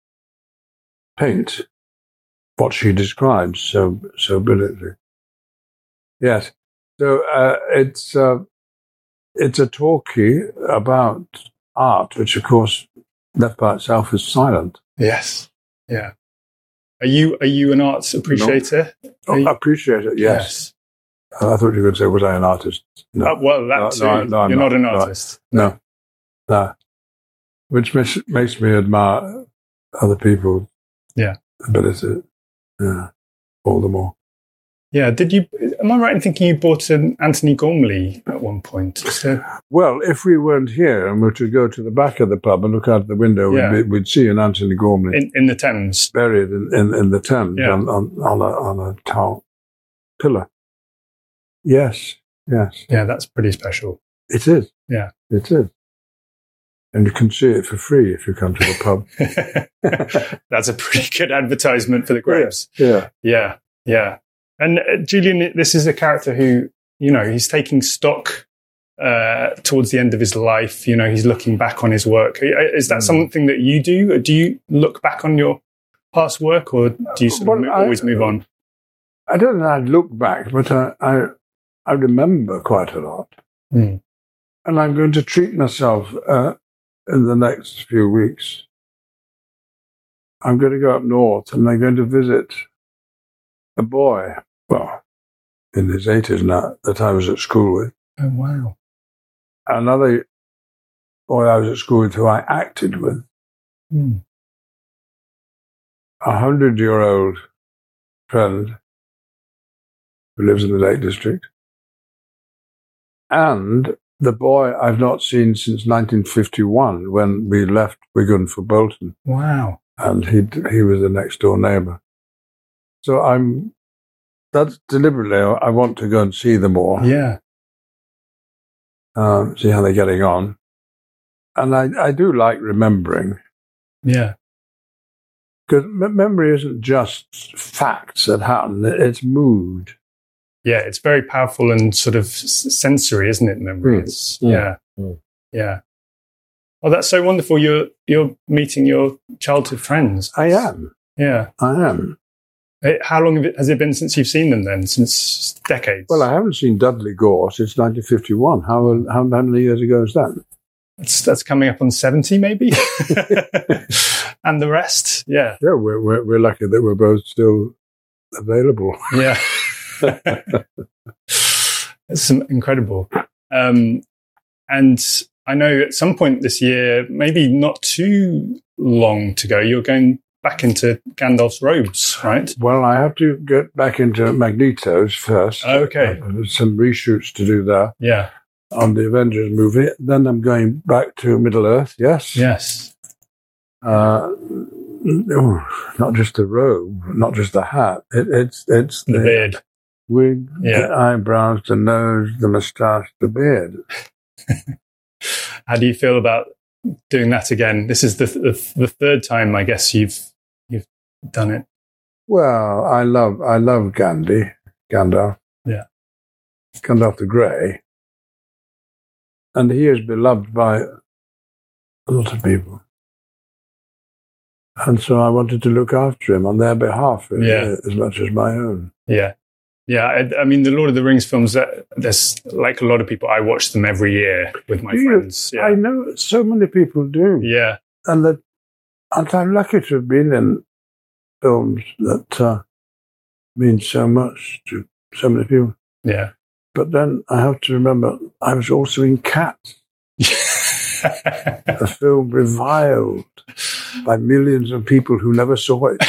J: paint what she describes so so brilliantly. Yes, so uh, it's uh, it's a talkie about art, which of course left by itself is silent.
I: Yes. Yeah. Are you are you an arts appreciator?
J: Oh,
I: you-
J: I appreciate it. Yes, Uh, I thought you were going to say, "Was I an artist?" No,
I: Uh, well, that
J: No,
I: too.
J: no, no, I'm
I: You're not,
J: not.
I: an
J: No.
I: artist.
J: no, no. Which makes, makes me admire other people's
I: Yeah.
J: ability. Yeah, all the more.
I: Yeah. Did you? Am I right in thinking you bought an Anthony Gormley at one point? So,
J: Well, if we weren't here and were to go to the back of the pub and look out the window,
I: Yeah.
J: we'd, be, we'd see an Anthony Gormley
I: in, in the Thames.
J: buried in, in, in the Thames
I: Yeah.
J: on, on, on a, on a tall pillar. Yes, yes,
I: Yeah, that's pretty special.
J: it is.
I: Yeah.
J: It is. And you can see it for free if you come to the pub.
I: That's a pretty good advertisement for the grapes.
J: Yeah.
I: Yeah, yeah. And uh, Julian, this is a character who, you know, he's taking stock uh, towards the end of his life. You know, he's looking back on his work. Is that
J: Mm.
I: something that you do? Do you look back on your past work, or do you sort
J: Well,
I: of mo-
J: I-
I: always move on?
J: I don't know. I'd look back, but I, I, I remember quite a lot.
I: Mm.
J: And I'm going to treat myself uh, in the next few weeks. I'm going to go up north and I'm going to visit a boy, well, in his eighties now, that I was at school with.
I: Oh, wow.
J: Another boy I was at school with who I acted with.
I: Mm.
J: A hundred-year-old friend who lives in the Lake District. And the boy I've not seen since nineteen fifty-one when we left Wigan for Bolton.
I: Wow.
J: And he he was the next door neighbour. So I'm, that's deliberately, I want to go and see them all,
I: Yeah.
J: um, see how they're getting on. And I, I do like remembering,
I: Yeah.
J: because m- memory isn't just facts that happen, it's mood.
I: Yeah. It's very powerful and sort of s- sensory, isn't it? Memory.
J: Mm.
I: It's,
J: Mm.
I: yeah.
J: Mm.
I: Yeah. Oh, that's so wonderful. You're you're meeting your childhood friends.
J: I am.
I: Yeah.
J: I am.
I: Eh, How long have it- has it been since you've seen them then? Since decades?
J: Well, I haven't seen Dudley Gore since nineteen fifty-one. How, how, how many years ago is that?
I: That's, that's coming up on seventy, maybe? And the rest? Yeah.
J: Yeah, we're, we're, we're lucky that we're both still available.
I: Yeah. It's some- incredible. Um, and I know at some point this year, maybe not too long to go, you're going back into Gandalf's robes, right?
J: Well, I have to get back into Magneto's first.
I: Okay.
J: Uh, There's some reshoots to do there
I: Yeah.
J: on the Avengers movie. Then I'm going back to Middle Earth, yes.
I: Yes.
J: Uh, oh, not just the robe, not just the hat. It, it's it's
I: The beard.
J: wig,
I: Yeah.
J: the eyebrows, the nose, the moustache, the beard.
I: How do you feel about doing that again? This is the, the the third time, I guess, you've you've done it.
J: Well, I love I love Gandhi, Gandalf.
I: Yeah.
J: Gandalf the Grey. And he is beloved by a lot of people. And so I wanted to look after him on their behalf uh,
I: Yeah.
J: as much as my own.
I: Yeah. Yeah. I, I mean, the Lord of the Rings films, uh, there's like a lot of people, I watch them every year with my
J: Do you?
I: friends. Yeah.
J: I know so many people do.
I: Yeah.
J: And that, and I'm lucky to have been in films that uh, mean so much to so many people.
I: Yeah.
J: But then I have to remember I was also in Cats, a film reviled by millions of people who never saw it.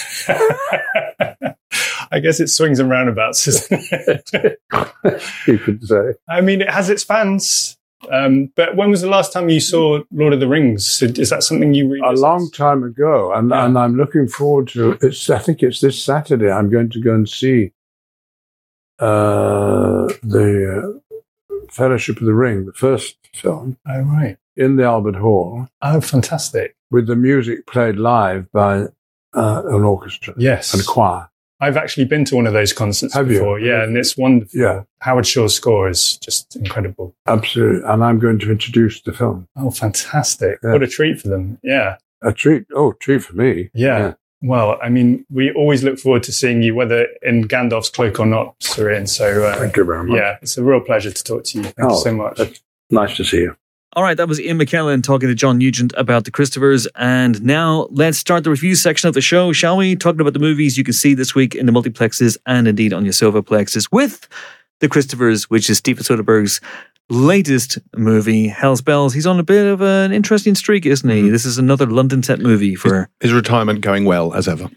I: I guess it swings and roundabouts, isn't it?
J: You could say.
I: I mean, it has its fans. Um, but when was the last time you saw Lord of the Rings? Is that something you really?
J: A long time ago, and,
I: Yeah.
J: and I'm looking forward to it's. I think it's this Saturday. I'm going to go and see uh, the uh, Fellowship of the Ring, the first film,
I: Oh, right.
J: in the Albert Hall
I: Oh, fantastic.
J: with the music played live by uh, an orchestra
I: Yes.
J: and a choir.
I: I've actually been to one of those concerts
J: Have you?
I: before. Yeah, and it's wonderful.
J: Yeah.
I: Howard Shore's score is just incredible.
J: Absolutely, and I'm going to introduce the film.
I: Oh, fantastic.
J: Yeah.
I: What a treat for them. Yeah.
J: A treat. Oh, treat for me.
I: Yeah. Well, I mean, we always look forward to seeing you, whether in Gandalf's cloak or not, Sir Ian. So, uh,
J: Thank you very much.
I: yeah, it's a real pleasure to talk to you. Thank you
J: Oh,
I: so much.
J: that's nice to see you.
C: All right, that was Ian McKellen talking to John Nugent about the Christophers. And now let's start the review section of the show, shall we? Talking about the movies you can see this week in the multiplexes and indeed on your Sofaplexes with the Christophers, which is Steven Soderbergh's latest movie, Hell's Bells. He's on a bit of an interesting streak, isn't he? This is another London set movie for...
E: His retirement going well, as ever.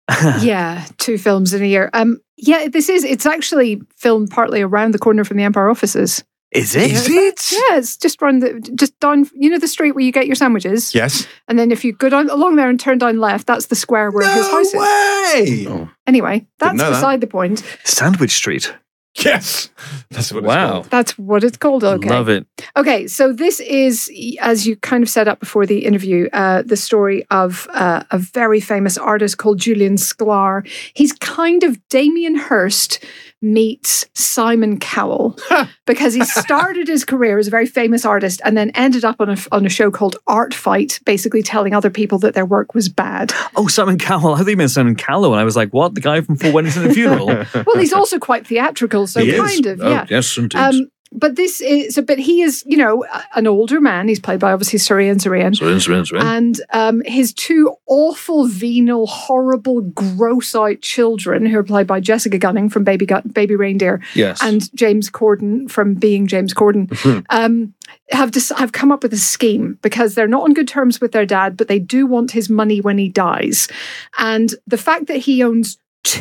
F: Yeah, two films in a year. Um, yeah, this is, it's actually filmed partly around the corner from the Empire offices.
C: Is it?
E: Is it?
F: Yeah, it's just around the, just down, you know, the street where you get your sandwiches?
E: Yes.
F: And then if you go down along there and turn down left, that's the square where his house
E: No
F: is.
E: way!
F: Anyway, that's
E: know that.
F: beside the point.
C: Sandwich Street.
E: Yes. That's what it's
C: Wow.
E: called.
F: That's what it's called. Okay.
C: Love it.
F: Okay, so this is, as you kind of set up before the interview, uh, the story of uh, a very famous artist called Julian Sklar. He's kind of Damien Hirst meets Simon Cowell because he started his career as a very famous artist and then ended up on a, on a show called Art Fight, basically telling other people that their work was bad.
C: Oh, Simon Cowell. I think you meant Simon Callow. And I was like, what? The guy from Four Weddings and a Funeral?
F: Well, he's also quite theatrical, so
C: He is.
F: kind of,
C: Oh,
F: yeah.
C: yes, indeed.
F: Um, but this is, but he is, you know, an older man. He's played by obviously Sir Ian Sirian.
C: Sorry, sorry, sorry.
F: And um, his two awful, venal, horrible, gross-out children, who are played by Jessica Gunning from Baby Gu- Baby Reindeer,
C: Yes.
F: and James Corden from Being James Corden, um, have dis- have come up with a scheme because they're not on good terms with their dad, but they do want his money when he dies. And the fact that he owns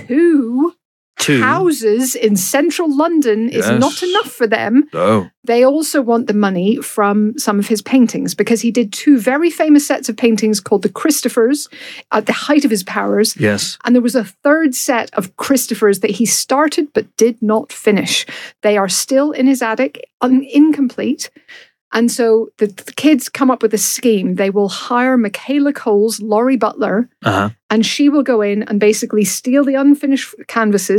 F: two
C: Two.
F: houses in central London is
C: Yes.
F: not enough for them.
C: Oh.
F: They also want the money from some of his paintings because he did two very famous sets of paintings called the Christophers at the height of his powers.
C: Yes.
F: And there was a third set of Christophers that he started but did not finish. They are still in his attic, un- incomplete. And so the, the kids come up with a scheme. They will hire Michaela Coles, Laurie Butler,
C: Uh-huh.
F: and she will go in and basically steal the unfinished canvases,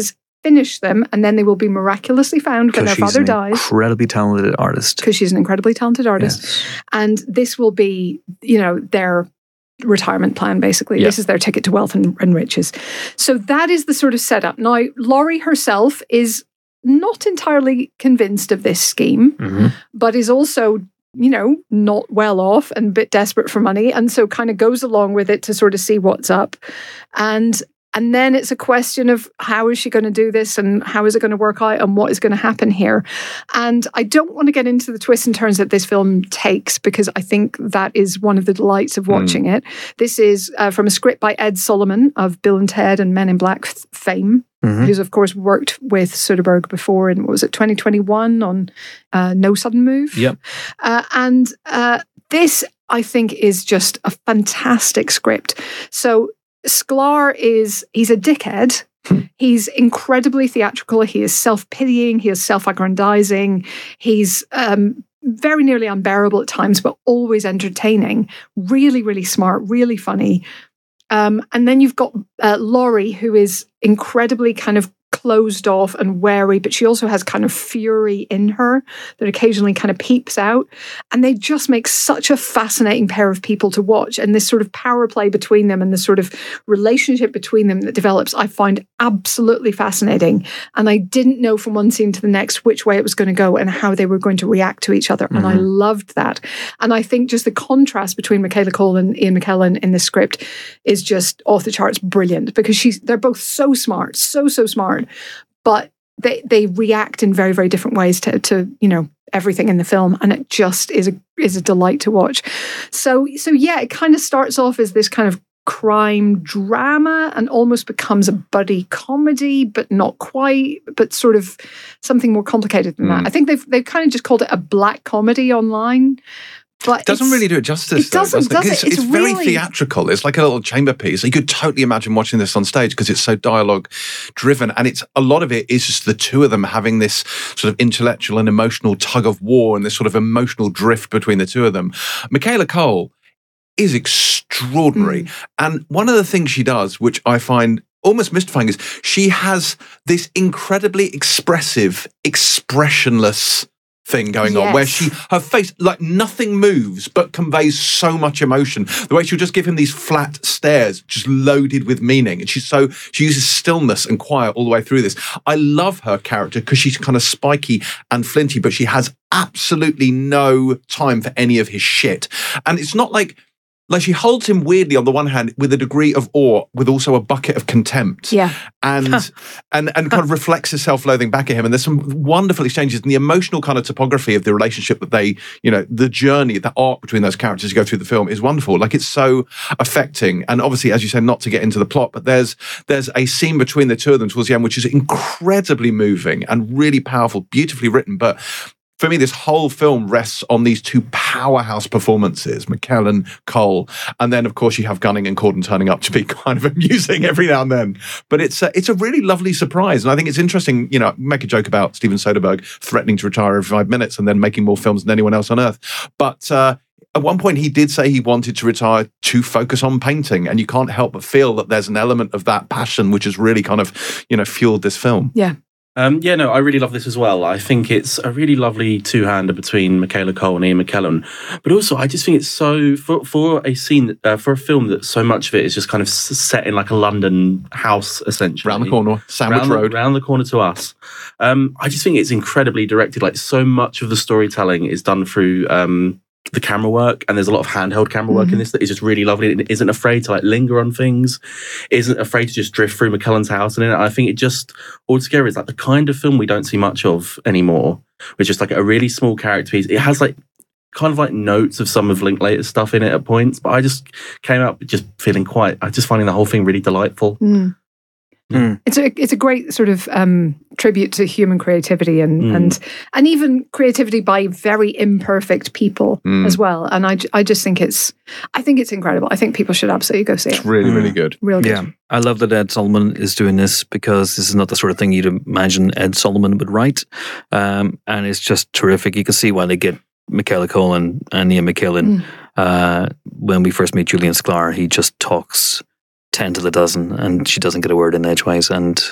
F: finish them, and then they will be miraculously found when their
C: she's
F: father
C: an
F: dies.
C: incredibly talented artist.
F: Because she's an incredibly talented artist.
C: Yes.
F: And this will be, you know, their retirement plan, basically.
C: Yeah.
F: This is their ticket to wealth and, and riches. So that is the sort of setup. Now, Laurie herself is not entirely convinced of this scheme,
C: Mhm.
F: but is also, you know, not well off and a bit desperate for money. And so kind of goes along with it to sort of see what's up. And And then it's a question of how is she going to do this and how is it going to work out and what is going to happen here. And I don't want to get into the twists and turns that this film takes, because I think that is one of the delights of watching it. This is uh, from a script by Ed Solomon of Bill and Ted and Men in Black f- fame,
C: Mhm.
F: who's of course worked with Soderbergh before in, what was it, twenty twenty-one on uh, No Sudden Move.
C: Yep.
F: Uh, and uh, this, I think, is just a fantastic script. So Sklar is, he's a dickhead. He's incredibly theatrical. He is self-pitying. He is self-aggrandizing. He's um, very nearly unbearable at times, but always entertaining. Really, really smart, really funny. Um, and then you've got uh, Laurie, who is incredibly kind of closed off and wary, but she also has kind of fury in her that occasionally kind of peeps out. And they just make such a fascinating pair of people to watch. And this sort of power play between them and the sort of relationship between them that develops, I find absolutely fascinating. And I didn't know from one scene to the next which way it was going to go and how they were going to react to each other. Mm-hmm. And I loved that. And I think just the contrast between Michaela Cole and Ian McKellen in this script is just off the charts brilliant, because she's they're both so smart, so, so smart. But they they react in very, very different ways to, to you know, everything in the film, and it just is a is a delight to watch. So so yeah, it kind of starts off as this kind of crime drama and almost becomes a buddy comedy, but not quite, but sort of something more complicated than mm. that. I think they've they've kind of just called it a black comedy online. But
E: it doesn't really do it justice.
F: It doesn't,
E: though,
F: does it?
E: It's,
F: It's,
E: it's
F: really
E: very theatrical. It's like a little chamber piece. You could totally imagine watching this on stage because it's so dialogue driven, and it's a lot of it is just the two of them having this sort of intellectual and emotional tug of war and this sort of emotional drift between the two of them. Michaela Cole is extraordinary, mm. and one of the things she does, which I find almost mystifying, is she has this incredibly expressive, expressionless thing going
F: yes.
E: on where she her face, like, nothing moves but conveys so much emotion. The way she'll just give him these flat stares just loaded with meaning, and she's so she uses stillness and quiet all the way through this. I love her character because she's kind of spiky and flinty, but she has absolutely no time for any of his shit. And it's not like Like she holds him weirdly on the one hand with a degree of awe, with also a bucket of contempt.
F: Yeah.
E: And and and kind of reflects his self-loathing back at him. And there's some wonderful exchanges, and the emotional kind of topography of the relationship that they, you know, the journey, the arc between those characters as you go through the film is wonderful. Like, it's so affecting. And obviously, as you said, not to get into the plot, but there's there's a scene between the two of them towards the end, which is incredibly moving and really powerful, beautifully written. But for me, this whole film rests on these two powerhouse performances, McKellen, Cole, and then, of course, you have Gunning and Corden turning up to be kind of amusing every now and then. But it's a, it's a really lovely surprise. And I think it's interesting, you know, make a joke about Steven Soderbergh threatening to retire every five minutes and then making more films than anyone else on earth. But uh, at one point, he did say he wanted to retire to focus on painting. And you can't help but feel that there's an element of that passion which has really kind of, you know, fueled this film.
F: Yeah.
H: Um, yeah, no, I really love this as well. I think it's a really lovely two-hander between Michaela Cole and Ian McKellen. But also, I just think it's so, for, for a scene, uh, for a film that so much of it is just kind of set in like a London house, essentially.
E: Round the corner, Sandwich
H: round,
E: Road.
H: Round the corner to us. Um, I just think it's incredibly directed. Like, so much of the storytelling is done through um, the camera work, and there's a lot of handheld camera work mm-hmm. in this that is just really lovely. It isn't afraid to like linger on things, isn't afraid to just drift through McKellen's house. And I think it just altogether is like the kind of film we don't see much of anymore, with just like a really small character piece. It has like kind of like notes of some of Linklater's stuff in it at points, but I just came out just feeling quite, I just finding the whole thing really delightful.
F: Mm.
C: Mm.
F: It's a it's a great sort of um, tribute to human creativity and
H: Mm.
F: and and even creativity by very imperfect people
E: Mm.
F: as well. And I, I just think it's I think it's incredible. I think people should absolutely go see
E: It's
F: it.
E: really,
C: Mm.
E: really good.
F: Real good.
C: Yeah, I love that Ed Solomon is doing this, because this is not the sort of thing you'd imagine Ed Solomon would write. Um, and it's just terrific. You can see why they get Michaela Cole and, and Ian McKellen.
F: Mm.
C: Uh, when we first meet Julian Sklar, he just talks ten to the dozen, and she doesn't get a word in edgeways. And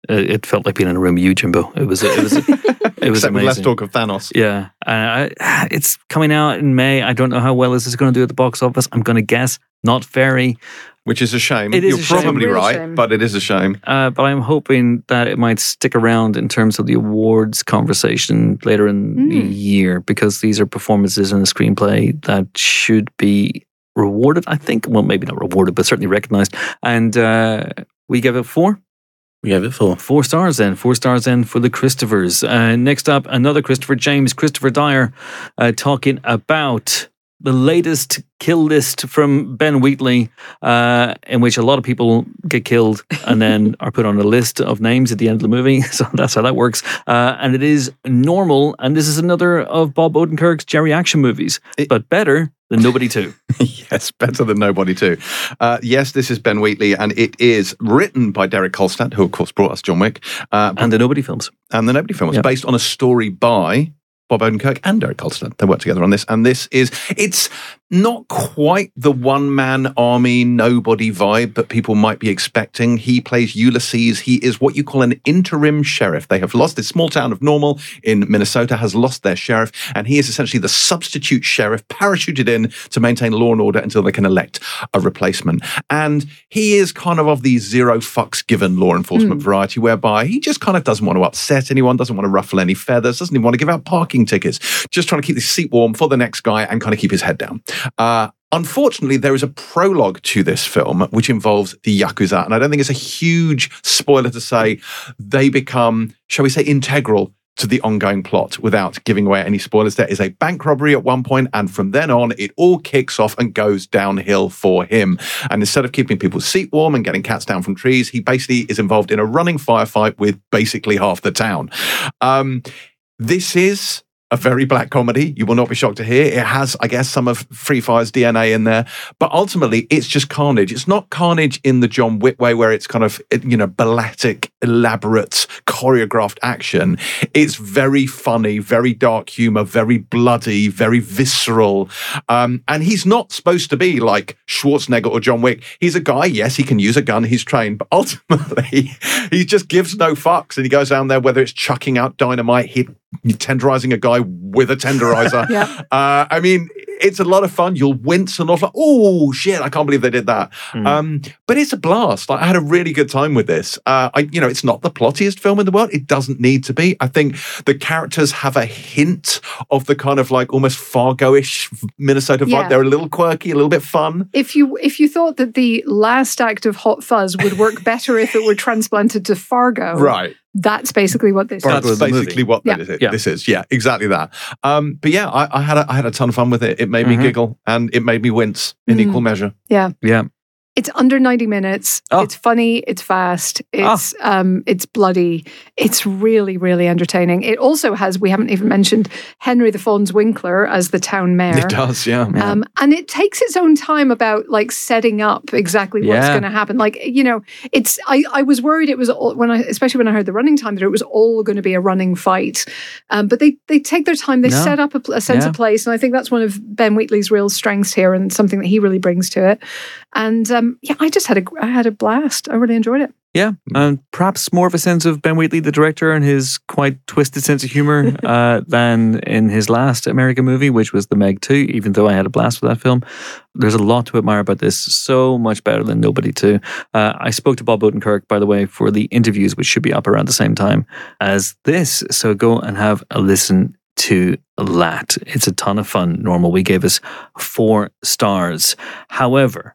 C: It, it felt like being in a room with you, Jimbo. It was, it was, it was
E: Except with
C: amazing.
E: less talk of Thanos.
C: Yeah, uh, I, it's coming out in May. I don't know how well this is going to do at the box office. I'm going to guess not very.
E: Which is a shame.
C: It is
E: You're
C: a shame.
E: probably
F: Real
E: right,
F: shame.
E: but it is a shame.
C: Uh, but I'm hoping that it might stick around in terms of the awards conversation later in the year, because these are performances in a screenplay that should be rewarded, I think. Well, maybe not rewarded, but certainly recognized. And uh, we give it four.
H: We gave it four.
C: Four stars then. Four stars then for the Christophers. Uh, next up, another Christopher James, Christopher Dyer, uh, talking about the latest kill list from Ben Wheatley, uh, in which a lot of people get killed and then are put on a list of names at the end of the movie. So that's how that works. Uh, and it is normal. And this is another of Bob Odenkirk's Jerry action movies,
E: It-
C: but better than Nobody two.
E: Yes, better than Nobody too. Uh, yes, this is Ben Wheatley, and it is written by Derek Kolstad, who of course brought us John Wick, uh,
C: And the Nobody films.
E: and the Nobody film was
C: Yep.
E: based on a story by Bob Odenkirk and Derek Kolstad. They worked together on this, and this is, it's not quite the one-man army, nobody vibe that people might be expecting. He plays Ulysses. He is what you call an interim sheriff. They have lost, this small town of Normal in Minnesota has lost their sheriff, and he is essentially the substitute sheriff parachuted in to maintain law and order until they can elect a replacement. And he is kind of of the zero fucks given law enforcement variety, whereby he just kind of doesn't want to upset anyone, doesn't want to ruffle any feathers, doesn't even want to give out parking tickets, just trying to keep the seat warm for the next guy and kind of keep his head down. Uh, unfortunately, there is a prologue to this film which involves the Yakuza, and I don't think it's a huge spoiler to say they become, shall we say, integral to the ongoing plot without giving away any spoilers. There is a bank robbery at one point, and from then on, it all kicks off and goes downhill for him. And instead of keeping people's seat warm and getting cats down from trees, he basically is involved in a running firefight with basically half the town. Um, this is a very black comedy. You will not be shocked to hear. It has, I guess, some of Free Fire's D N A in there, but ultimately it's just carnage. It's not carnage in the John Wick way where it's kind of, you know, balletic, elaborate, choreographed action. It's very funny, very dark humor, very bloody, very visceral. Um, and he's not supposed to be like Schwarzenegger or John Wick. He's a guy, yes, he can use a gun, he's trained, but ultimately he just gives no fucks, and he goes down there, whether it's chucking out dynamite, hit tenderizing a guy with a tenderizer.
F: Yeah.
E: uh, I mean, it's a lot of fun. You'll wince and off like, oh shit, I can't believe they did that.
C: Mm.
E: Um, but it's a blast. Like, I had a really good time with this. Uh, I, you know, it's not the plottiest film in the world. It doesn't need to be. I think the characters have a hint of the kind of like almost Fargo-ish Minnesota vibe.
F: Yeah.
E: They're a little quirky, a little bit fun.
F: If you if you thought that the last act of Hot Fuzz would work better if it were transplanted to Fargo,
E: Right.
F: that's basically what this
C: Fargo
F: is.
C: the
E: That's
C: movie.
E: basically what
F: Yeah.
E: this is.
C: Yeah.
E: This is. Yeah, exactly that. Um, but yeah, I, I had a, I had a ton of fun with it. It made
C: Mhm.
E: me giggle and it made me wince in
F: Mm.
E: equal measure.
F: Yeah.
C: Yeah.
F: It's under ninety minutes.
C: Oh.
F: It's funny. It's fast. It's um, it's bloody. It's really, really entertaining. It also has, we haven't even mentioned, Henry the Fonz Winkler as the town mayor.
E: It does, yeah.
F: Um, and it takes its own time about like setting up exactly what's
C: Yeah.
F: going to happen. Like, you know, it's, I, I was worried it was all, when I, especially when I heard the running time, that it was all going to be a running fight. Um, but they, they take their time. They
C: No.
F: set up a, pl- a sense
C: Yeah.
F: of place. And I think that's one of Ben Wheatley's real strengths here and something that he really brings to it. And um, yeah, I just had a, I had a blast. I really enjoyed it.
C: Yeah, and perhaps more of a sense of Ben Wheatley, the director, and his quite twisted sense of humor uh, than in his last American movie, which was The Meg two, even though I had a blast with that film. There's a lot to admire about this. So much better than Nobody two. Uh, I spoke to Bob Odenkirk, by the way, for the interviews, which should be up around the same time as this. So go and have a listen to that. It's a ton of fun. Normal, we gave us four stars. However,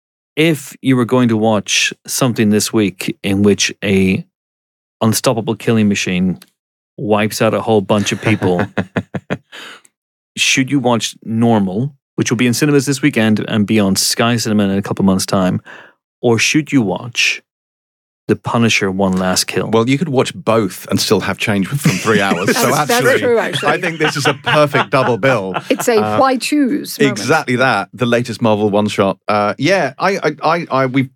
C: if you were going to watch something this week in which a unstoppable killing machine wipes out a whole bunch of people, should you watch Normal, which will be in cinemas this weekend and be on Sky Cinema in a couple of months' time, or should you watch The Punisher: One Last Kill?
E: Well, you could watch both and still have change within three hours. so
F: That's- that's
E: actually,
F: true, actually.
E: I think this is a perfect double bill.
F: It's a
E: Uh,
F: why choose moment.
E: Exactly that. The latest Marvel one shot. Uh, yeah, I, I, I, I, we've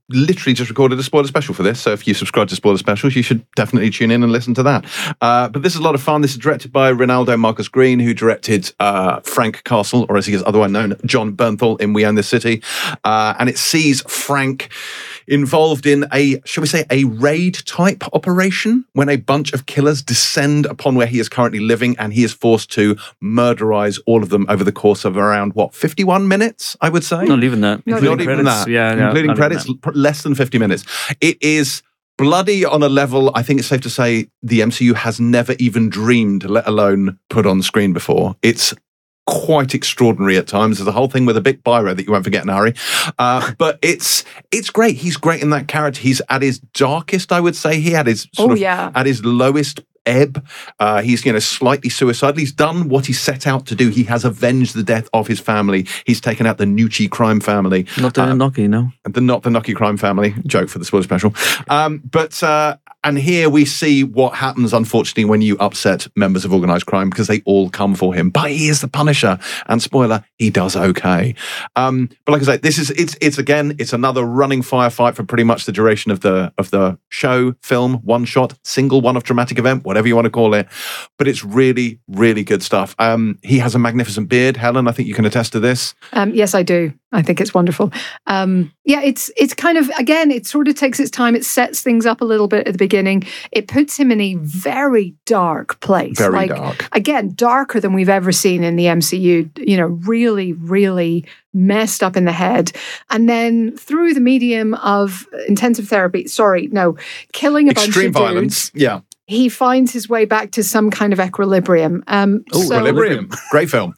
E: literally just recorded a spoiler special for this. So if you subscribe to spoiler specials, you should definitely tune in and listen to that. Uh, but this is a lot of fun. This is directed by Ronaldo Marcus Green, who directed uh, Frank Castle, or as he is otherwise known, John Bernthal in We Own This City. Uh, and it sees Frank involved in a, shall we say, a raid-type operation when a bunch of killers descend upon where he is currently living, and he is forced to murderize all of them over the course of around, what, fifty-one minutes, I would say?
C: Not even that.
E: Not
C: Including
E: even
C: credits.
E: that.
C: Yeah, no,
E: Including
C: not even
E: credits, less than fifty minutes. It is bloody on a level I think it's safe to say the M C U has never even dreamed, let alone put on screen before. It's quite extraordinary at times. There's a whole thing with a big biro that you won't forget in a hurry. Uh, but it's it's great. He's great in that character. He's at his darkest, I would say. He had his sort
F: Oh,
E: of
F: yeah.
E: at his lowest ebb. Uh, he's, you know, slightly suicidal. He's done what he set out to do. He has avenged the death of his family. He's taken out the Nucci crime family.
C: Not the
E: Uh,
C: Noki, no.
E: the not the Nucky crime family. Joke for the spoiler special. Um, but uh, and here we see what happens, unfortunately, when you upset members of organised crime, because they all come for him. But he is the Punisher, and spoiler, he does okay. Um, but like I say, this is it's it's again it's another running firefight for pretty much the duration of the of the show, film, one shot, single one-off dramatic event, whatever you want to call it. But it's really really good stuff. Um, he has a magnificent beard, Helen. I think you can attest to this.
F: Um, yes, I do. I think it's wonderful. Um, yeah, it's it's kind of, again, it sort of takes its time. It sets things up a little bit at the beginning. It puts him in a very dark place.
E: Very
F: like,
E: dark.
F: Again, darker than we've ever seen in the M C U. You know, really, really messed up in the head. And then through the medium of intensive therapy, sorry, no, killing a
E: Extreme
F: bunch of
E: violence.
F: dudes,
E: Yeah.
F: he finds his way back to some kind of equilibrium. Um,
E: Oh,
F: so-
E: Equilibrium. Great film.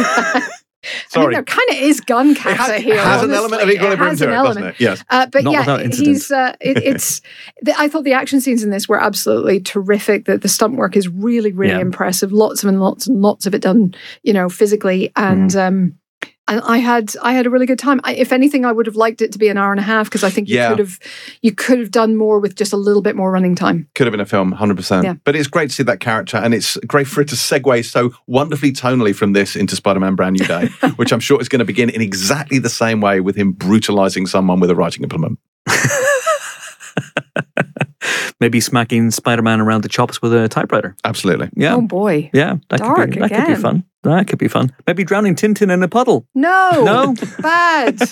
F: I mean,
E: Sorry.
F: there kind of is gun kata
E: It has,
F: here.
E: it has an
F: honestly.
E: element of equilibrium
F: has
E: to
F: an
E: it,
F: element.
E: doesn't it? Yes.
F: Uh, but
C: Not without
F: yeah,
C: incident.
F: he's. Uh, it, it's. The, I thought the action scenes in this were absolutely terrific. That the stunt work is really, really
C: Yeah.
F: impressive. Lots of and lots and lots of it done, you know, physically, and
E: Mm.
F: um, and I had I had a really good time. I, if anything, I would have liked it to be an hour and a half because I think you
E: Yeah.
F: could have you could have done more with just a little bit more running time.
E: Could have been a film, one hundred percent.
F: Yeah.
E: But it's great to see that character, and it's great for it to segue so wonderfully tonally from this into Spider-Man Brand New Day, which I'm sure is going to begin in exactly the same way with him brutalizing someone with a writing implement.
C: Maybe smacking Spider-Man around the chops with a typewriter.
E: Absolutely.
C: Yeah.
F: Oh boy,
C: Yeah, that,
F: Dark
C: could be, that could be
F: again.
C: fun. That could be fun. Maybe drowning Tintin in a puddle.
F: no,
C: No?
F: bad.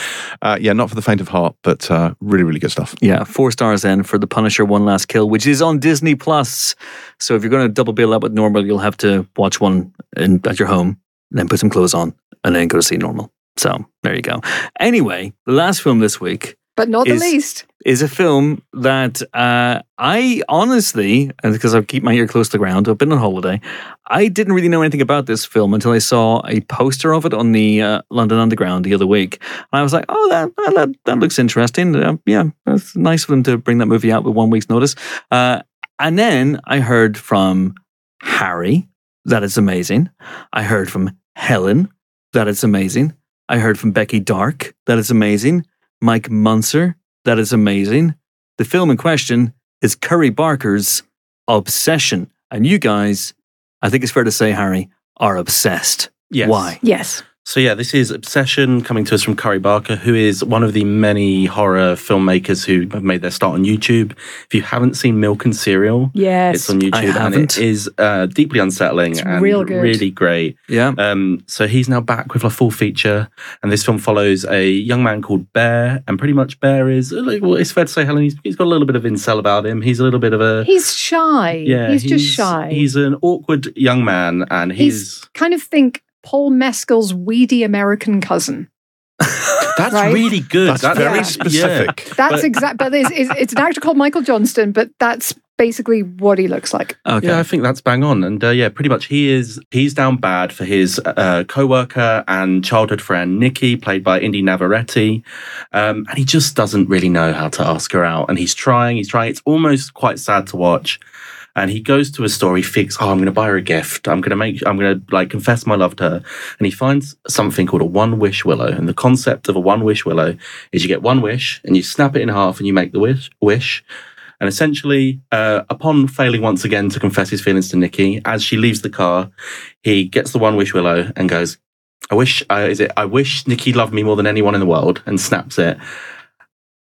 E: Uh, yeah, not for the faint of heart, but uh, really, really good stuff.
C: Yeah, four stars then for The Punisher One Last Kill, which is on Disney Plus. So if you're going to double bill that with Normal, you'll have to watch one in, at your home, then put some clothes on, and then go to see Normal. So there you go. Anyway, the last film this week
F: But not the
C: Is-
F: least.
C: is a film that uh, I honestly, and because I keep my ear close to the ground, I've been on holiday, I didn't really know anything about this film until I saw a poster of it on the uh, London Underground the other week. And I was like, oh, that that, that looks interesting. Uh, yeah, it's nice of them to bring that movie out with one week's notice. Uh, and then I heard from Harry that it's amazing. I heard from Helen that it's amazing. I heard from Becky Dark that it's amazing. Mike Munzer, that is amazing. The film in question is Curry Barker's Obsession. And you guys, I think it's fair to say, Harry, are obsessed.
H: Yes.
C: Why?
F: Yes.
H: So yeah, this is Obsession, coming to us from Curry Barker, who is one of the many horror filmmakers who have made their start on YouTube. If you haven't seen Milk and Cereal,
F: Yes.
H: it's on YouTube,
C: I
H: and
C: haven't.
H: it is uh, deeply unsettling
F: It's
H: and
F: real good.
H: really great.
C: Yeah.
H: Um, so he's now back with a full feature, and this film follows a young man called Bear, and pretty much Bear is, like, well, it's fair to say, Helen, he's, he's got a little bit of incel about him. He's a little bit of a...
F: He's shy.
H: yeah,
F: he's, just shy.
H: He's an awkward young man, and he's...
F: He's kind of think Paul Mescal's weedy American cousin.
H: That's
F: right?
H: really good.
E: That's
H: That-
E: very
F: yeah.
E: specific.
F: That's
H: But-
F: exact. But it's, it's, it's an actor called Michael Johnston, but that's basically what he looks like.
C: Okay.
H: Yeah, I think that's bang on. And uh, yeah, pretty much he is, he's down bad for his uh, co-worker and childhood friend, Nikki, played by Indy Navarrete. Um, and he just doesn't really know how to ask her out. And he's trying, he's trying. It's almost quite sad to watch. And he goes to a store, he thinks, oh, I'm going to buy her a gift. I'm going to make, I'm going to like confess my love to her. And he finds something called a one wish willow. And the concept of a one wish willow is you get one wish and you snap it in half and you make the wish. wish. And essentially, uh, upon failing once again to confess his feelings to Nikki, as she leaves the car, he gets the one wish willow and goes, I wish, uh, is it, I wish Nikki loved me more than anyone in the world, and snaps it.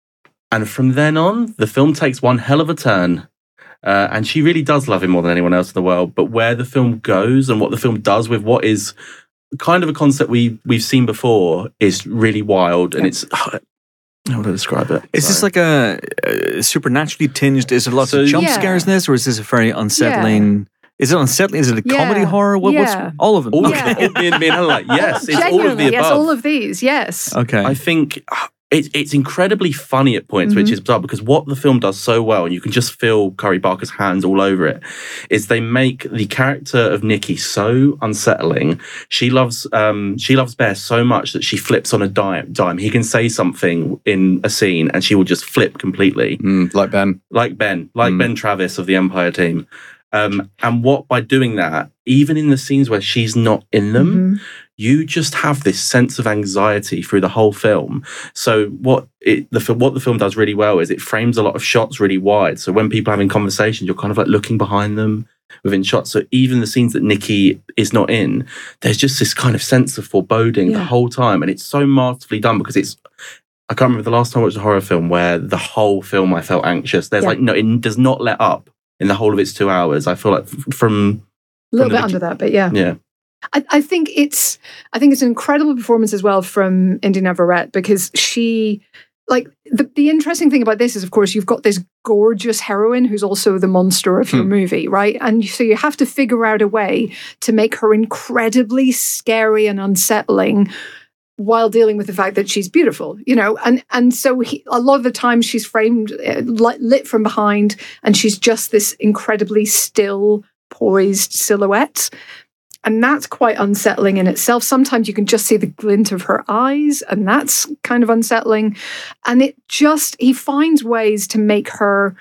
H: And from then on, the film takes one hell of a turn. Uh, and she really does love him more than anyone else in the world. But where the film goes and what the film does with what is kind of a concept we, we've seen before is really wild. And it's... How would I describe it?
C: Is
H: Sorry.
C: this like a, a supernaturally tinged? Is there lots
H: So-
C: of jump
F: Yeah.
C: scares in this, or is this a very unsettling? Is it unsettling? Is it a
F: Yeah.
C: comedy horror? What,
F: Yeah.
C: What's all of them?
H: All
F: Yeah.
H: of it, me and me and Helen, like, yes, it's all of
F: Genuinely,
H: the
F: yes,
H: above.
F: all of these, yes.
C: Okay.
H: I think uh, it's it's incredibly funny at points, which
F: Mhm.
H: is bizarre because what the film does so well, and you can just feel Curry Barker's hands all over it, is they make the character of Nikki so unsettling. She loves um, she loves Bear so much that she flips on a dime. dime. He can say something in a scene, and she will just flip completely,
E: Mm, like Ben.
H: like Ben, like
E: Mm.
H: Ben Travis of the Empire team. Um, and what by doing that, even in the scenes where she's not in them,
F: Mhm.
H: you just have this sense of anxiety through the whole film. So what it the fi- what the film does really well is it frames a lot of shots really wide. So when people are having conversations, you're kind of like looking behind them within shots. So even the scenes that Nikki is not in, there's just this kind of sense of foreboding the
F: Yeah.
H: whole time, and it's so masterfully done because it's. I can't remember the last time I watched a horror film where the whole film I felt anxious. There's
F: Yeah.
H: like no, it does not let up in the whole of its two hours. I feel like f- from
F: A little
H: from the
F: bit under that, but yeah.
H: yeah.
F: I, I think it's I think it's an incredible performance as well from Indy Navarrete because she like the, the interesting thing about this is of course you've got this gorgeous heroine who's also the monster of your
E: Hmm.
F: movie, right? And so you have to figure out a way to make her incredibly scary and unsettling while dealing with the fact that she's beautiful, you know, and and so he, a lot of the time she's framed uh, lit, lit from behind, and she's just this incredibly still, poised silhouette, and that's quite unsettling in itself. Sometimes you can just see the glint of her eyes, and that's kind of unsettling. And it just he finds ways to make her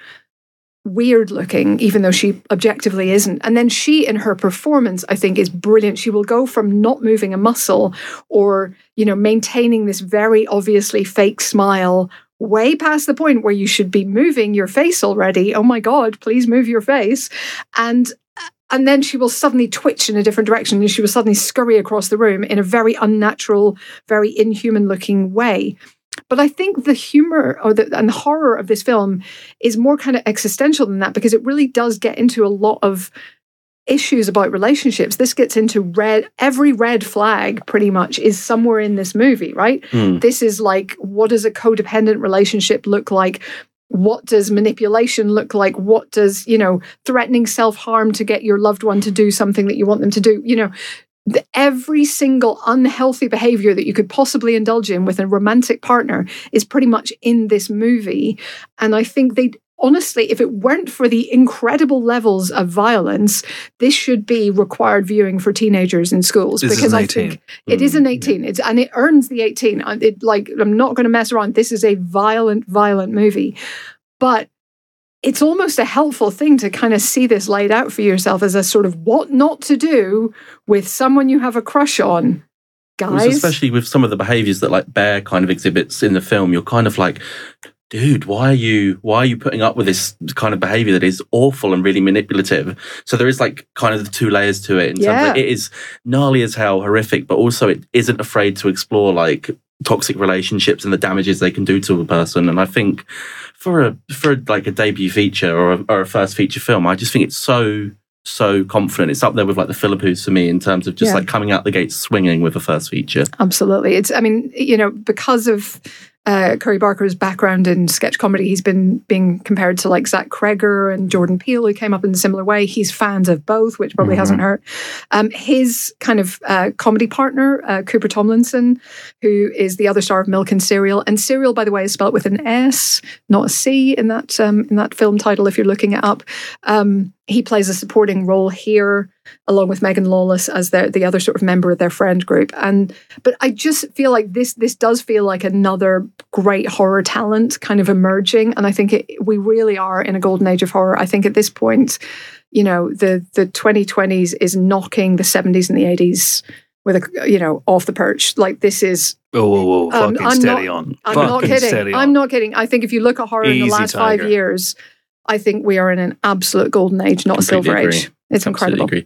F: weird looking, even though she objectively isn't. And then she, in her performance, I think is brilliant. She will go from not moving a muscle or, you know, maintaining this very obviously fake smile way past the point where you should be moving your face already. Oh my God, please move your face. And and then she will suddenly twitch in a different direction and she will suddenly scurry across the room in a very unnatural, very inhuman looking way. But I think the humor or the, and the horror of this film is more kind of existential than that because it really does get into a lot of issues about relationships. This gets into red, every red flag pretty much is somewhere in this movie, right?
H: Mm.
F: This is like, what does a codependent relationship look like? What does manipulation look like? What does, you know, threatening self-harm to get your loved one to do something that you want them to do? You know, the, every single unhealthy behavior that you could possibly indulge in with a romantic partner is pretty much in this movie. And I think they honestly, if it weren't for the incredible levels of violence, this should be required viewing for teenagers in schools.
C: This is
F: because
C: an
F: I
C: eighteen.
F: think it is an eighteen. It's and it earns the eighteen. It, like I'm not going to mess around. This is a violent, violent movie. But it's almost a helpful thing to kind of see this laid out for yourself as a sort of what not to do with someone you have a crush on, guys.
H: Especially with some of the behaviors that like Bear kind of exhibits in the film, you're kind of like, dude, why are you why are you putting up with this kind of behavior that is awful and really manipulative? So there is like kind of the two layers to it in
F: Yeah.
H: terms of it is gnarly as hell, horrific, but also it isn't afraid to explore like toxic relationships and the damages they can do to a person. And I think for a for like a debut feature or a, or a first feature film, I just think it's so so confident. It's up there with like the Philippines for me in terms of just
F: Yeah.
H: like coming out the gate swinging with a first feature.
F: Absolutely. It's, I mean, you know, because of uh, Curry Barker's background in sketch comedy, he's been being compared to like Zach Kreger and Jordan Peele, who came up in a similar way. He's fans of both, which probably
H: Mhm.
F: hasn't hurt. Um, his kind of uh, comedy partner, uh, Cooper Tomlinson, who is the other star of Milk and Serial. And Serial, by the way, is spelled with an S, not a C in that um, in that film title, if you're looking it up. Um, he plays a supporting role here, along with Megan Lawless as the the other sort of member of their friend group. And but I just feel like this this does feel like another great horror talent kind of emerging, and I think it, we really are in a golden age of horror. I think at this point, you know, the the twenty twenties is knocking the seventies and the eighties with a you know off the perch. Like this is.
C: Oh, whoa, whoa,
F: Um,
C: fucking
F: I'm
C: steady
F: not-
C: on.
F: I'm
C: fucking
F: not kidding.
C: steady
F: I'm
C: on.
F: not kidding. I think if you look at horror in the
C: Easy,
F: last
C: Tiger.
F: five years, I think we are in an absolute golden age, not a
H: Completely
F: silver
H: agree.
F: age. It's
H: Absolutely
F: incredible.
H: agree.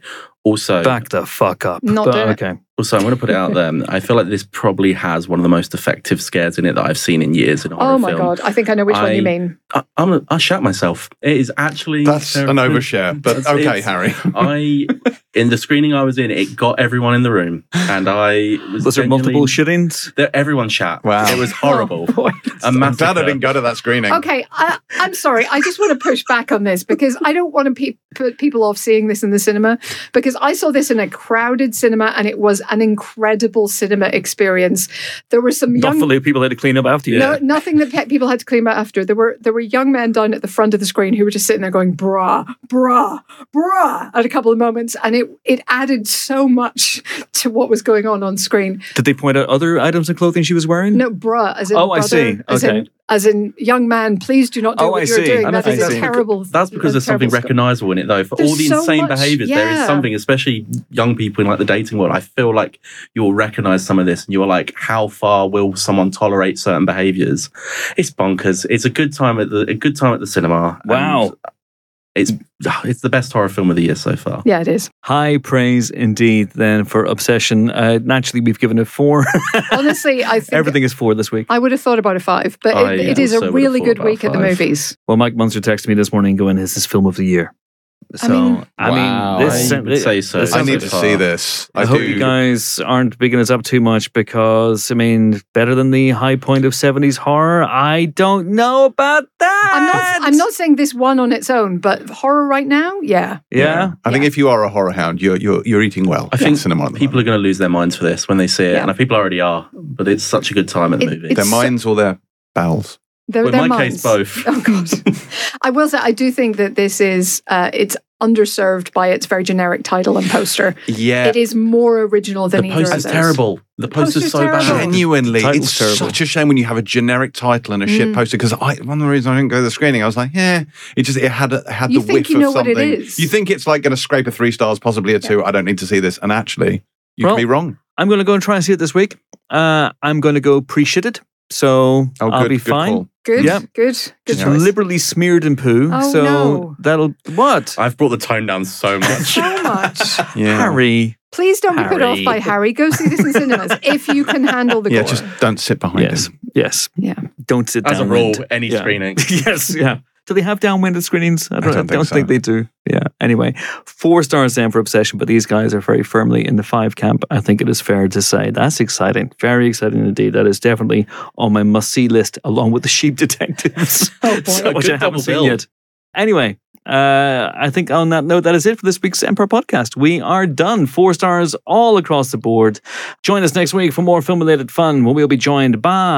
H: Also,
C: Back the fuck up.
F: Not
C: But,
F: do it.
C: okay.
H: also, I'm going to put it out there. I feel like this probably has one of the most effective scares in it that I've seen in years in a horror
F: Oh my
H: film.
F: god! I think I know which one
H: I-
F: you mean.
H: I, I'm, I shat myself. It is actually
E: That's an overshare, but
H: It's-
E: okay,
H: it's-
E: Harry.
H: I in the screening I was in, it got everyone in the room, and I was.
C: Was there
H: genuinely-
C: multiple shittings?
H: There, everyone shat.
E: Wow.
H: It was horrible.
F: Oh, boy.
H: A
E: I'm glad I
H: massacre.
E: didn't go to that screening.
F: Okay, I, I'm sorry. I just want to push back on this because I don't want to pe- put people off seeing this in the cinema because I saw this in a crowded cinema and it was an incredible cinema experience. There were some young
C: Not people had to clean up after you.
F: No, nothing that pe- people had to clean up after. There were there were young men down at the front of the screen who were just sitting there going brah, brah, brah at a couple of moments, and it it added so much to what was going on on screen.
C: Did they point out other items of clothing she was wearing?
F: No, brah, as in
C: Oh, I
F: brother,
C: see.
F: as
C: Okay.
F: in as in young man, please do not do
C: Oh,
F: what
C: I
F: you're
C: see.
F: doing.
C: I
F: That
C: know-
F: is
C: I
F: a
C: see.
F: terrible.
H: That's because there's something
F: terrible stuff.
H: recognisable in it, though. For all
F: There's
H: the
F: so
H: insane
F: much,
H: behaviours, there is
F: yeah.
H: something, especially young people in like the dating world. I feel like you'll recognise some of this, and you're like, how far will someone tolerate certain behaviours? It's bonkers. It's a good time at the a good time at the cinema. and
C: Wow.
H: It's it's the best horror film of the year so far.
F: Yeah, it is.
C: High praise indeed then for Obsession. Uh, naturally, we've given it four.
F: Honestly, I think
C: Everything is four this week.
F: I would have thought about a five, but
H: I
F: it, it is
H: also
F: a
H: would have
F: really
H: thought
F: good
H: about
F: week at the
H: five.
F: movies.
C: Well, Mike Munster texted me this morning going, is this film of the year? So,
F: mean-
C: I mean,
E: Wow.
C: this,
H: I would say so.
C: this
E: I
C: sounds
E: need
C: like-
E: to see this. I,
C: I hope
E: do.
C: you guys aren't bigging us up too much because, I mean, better than the high point of seventies horror? I don't know about that.
F: I'm not. I'm not saying this one on its own, but horror right now, yeah.
C: Yeah.
E: I think
F: Yeah.
E: if you are a horror hound, you're you're, you're eating well.
H: I think
E: cinema at the
H: people are
E: moment.
H: going to lose their minds for this when they see it,
F: Yeah.
H: and people already are. But it's such a good time at the
F: It-
H: movie.
F: it's
E: their
F: so-
E: minds or their bowels.
F: Their,
H: Well,
F: their
H: in my
F: minds.
H: case, both.
F: Oh god. I will say I do think that this is uh, it's underserved by its very generic title and poster.
E: Yeah,
F: It is more original
H: The
F: than either of
H: poster's
F: those.
H: terrible. The poster's
F: poster's
H: so
F: terrible.
H: bad.
E: genuinely,
C: Title's
E: it's
C: terrible.
E: such a shame when you have a generic title and a shit
F: Mm.
E: poster. Because I, one of the reasons I didn't go to the screening, I was like, yeah, it just it had a, had
F: You
E: the
F: think
E: whiff
F: you know
E: of
F: what it
E: something.
F: is.
E: You think it's like going to scrape a three stars, possibly a two. I don't need to see this, and actually, you
C: Well,
E: can be wrong.
C: I'm going to go and try and see it this week. Uh, I'm going to go pre-shitted, so
E: Oh,
C: I'll
E: good,
C: be
E: good
C: fine.
E: call.
F: Good,
C: Yeah.
F: good, good
C: Just
F: choice.
C: liberally smeared in poo.
F: Oh,
C: so
F: no.
C: that'll what?
H: I've brought the tone down so much.
F: So much.
E: Yeah,
C: Harry.
F: Please don't be put off
C: Harry.
F: by Harry. Go see this in cinemas if you can handle the
E: yeah.
F: gore.
E: Just don't sit behind
C: Yes.
E: him.
C: Yes.
F: Yeah.
C: Don't sit
H: As a
C: downwind.
H: rule, any
C: Yeah.
H: screening.
C: Yes, yeah. Do they have downwinded screenings? I don't,
E: don't think so.
C: they do. Yeah. Anyway, four stars then for Obsession, but these guys are very firmly in the five camp. I think it is fair to say that's exciting. Very exciting indeed. That is definitely on my must-see list along with the Sheep Detectives.
F: Oh, boy.
C: So,
H: A
C: which
H: good
C: I haven't
H: double
C: seen
H: bill.
C: yet. Anyway, uh, I think on that note, that is it for this week's Empire podcast. We are done. Four stars all across the board. Join us next week for more film-related fun when we'll be joined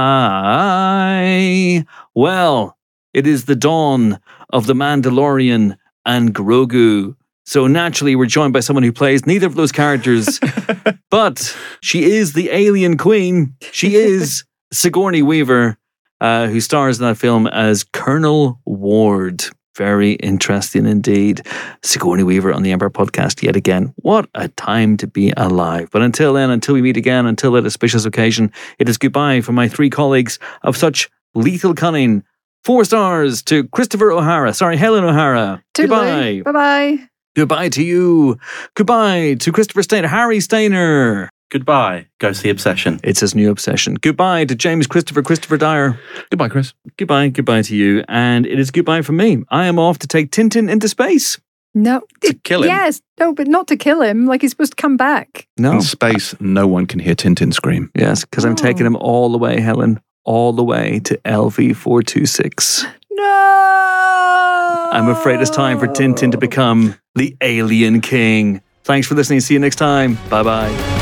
C: by, well, it is the dawn of the Mandalorian and Grogu. So naturally, we're joined by someone who plays neither of those characters, but she is the alien queen. She is Sigourney Weaver, uh, who stars in that film as Colonel Ward. Very interesting indeed. Sigourney Weaver on the Empire podcast yet again. What a time to be alive. But until then, until we meet again, until that auspicious occasion, it is goodbye from my three colleagues of such lethal cunning. Four stars to Christopher O'Hara. Sorry, Helen O'Hara. Goodbye.
F: Bye bye.
C: Goodbye to you. Goodbye to Christopher Stainer. Harry Stainer.
H: Goodbye. Go see Obsession.
C: It's his new obsession. Goodbye to James Christopher Christopher Dyer.
E: Goodbye, Chris.
C: Goodbye. Goodbye to you. And it is goodbye from me. I am off to take Tintin into space.
F: No.
H: To kill him.
F: Yes. No, but not to kill him. Like he's supposed to come back.
C: No.
E: In space, no one can hear Tintin scream.
C: Yes, because I'm
F: Oh.
C: taking him all the way, Helen. All the way to L V four two six.
F: No.
C: I'm afraid it's time for Tintin to become the Alien King. Thanks for listening. See you next time. Bye bye.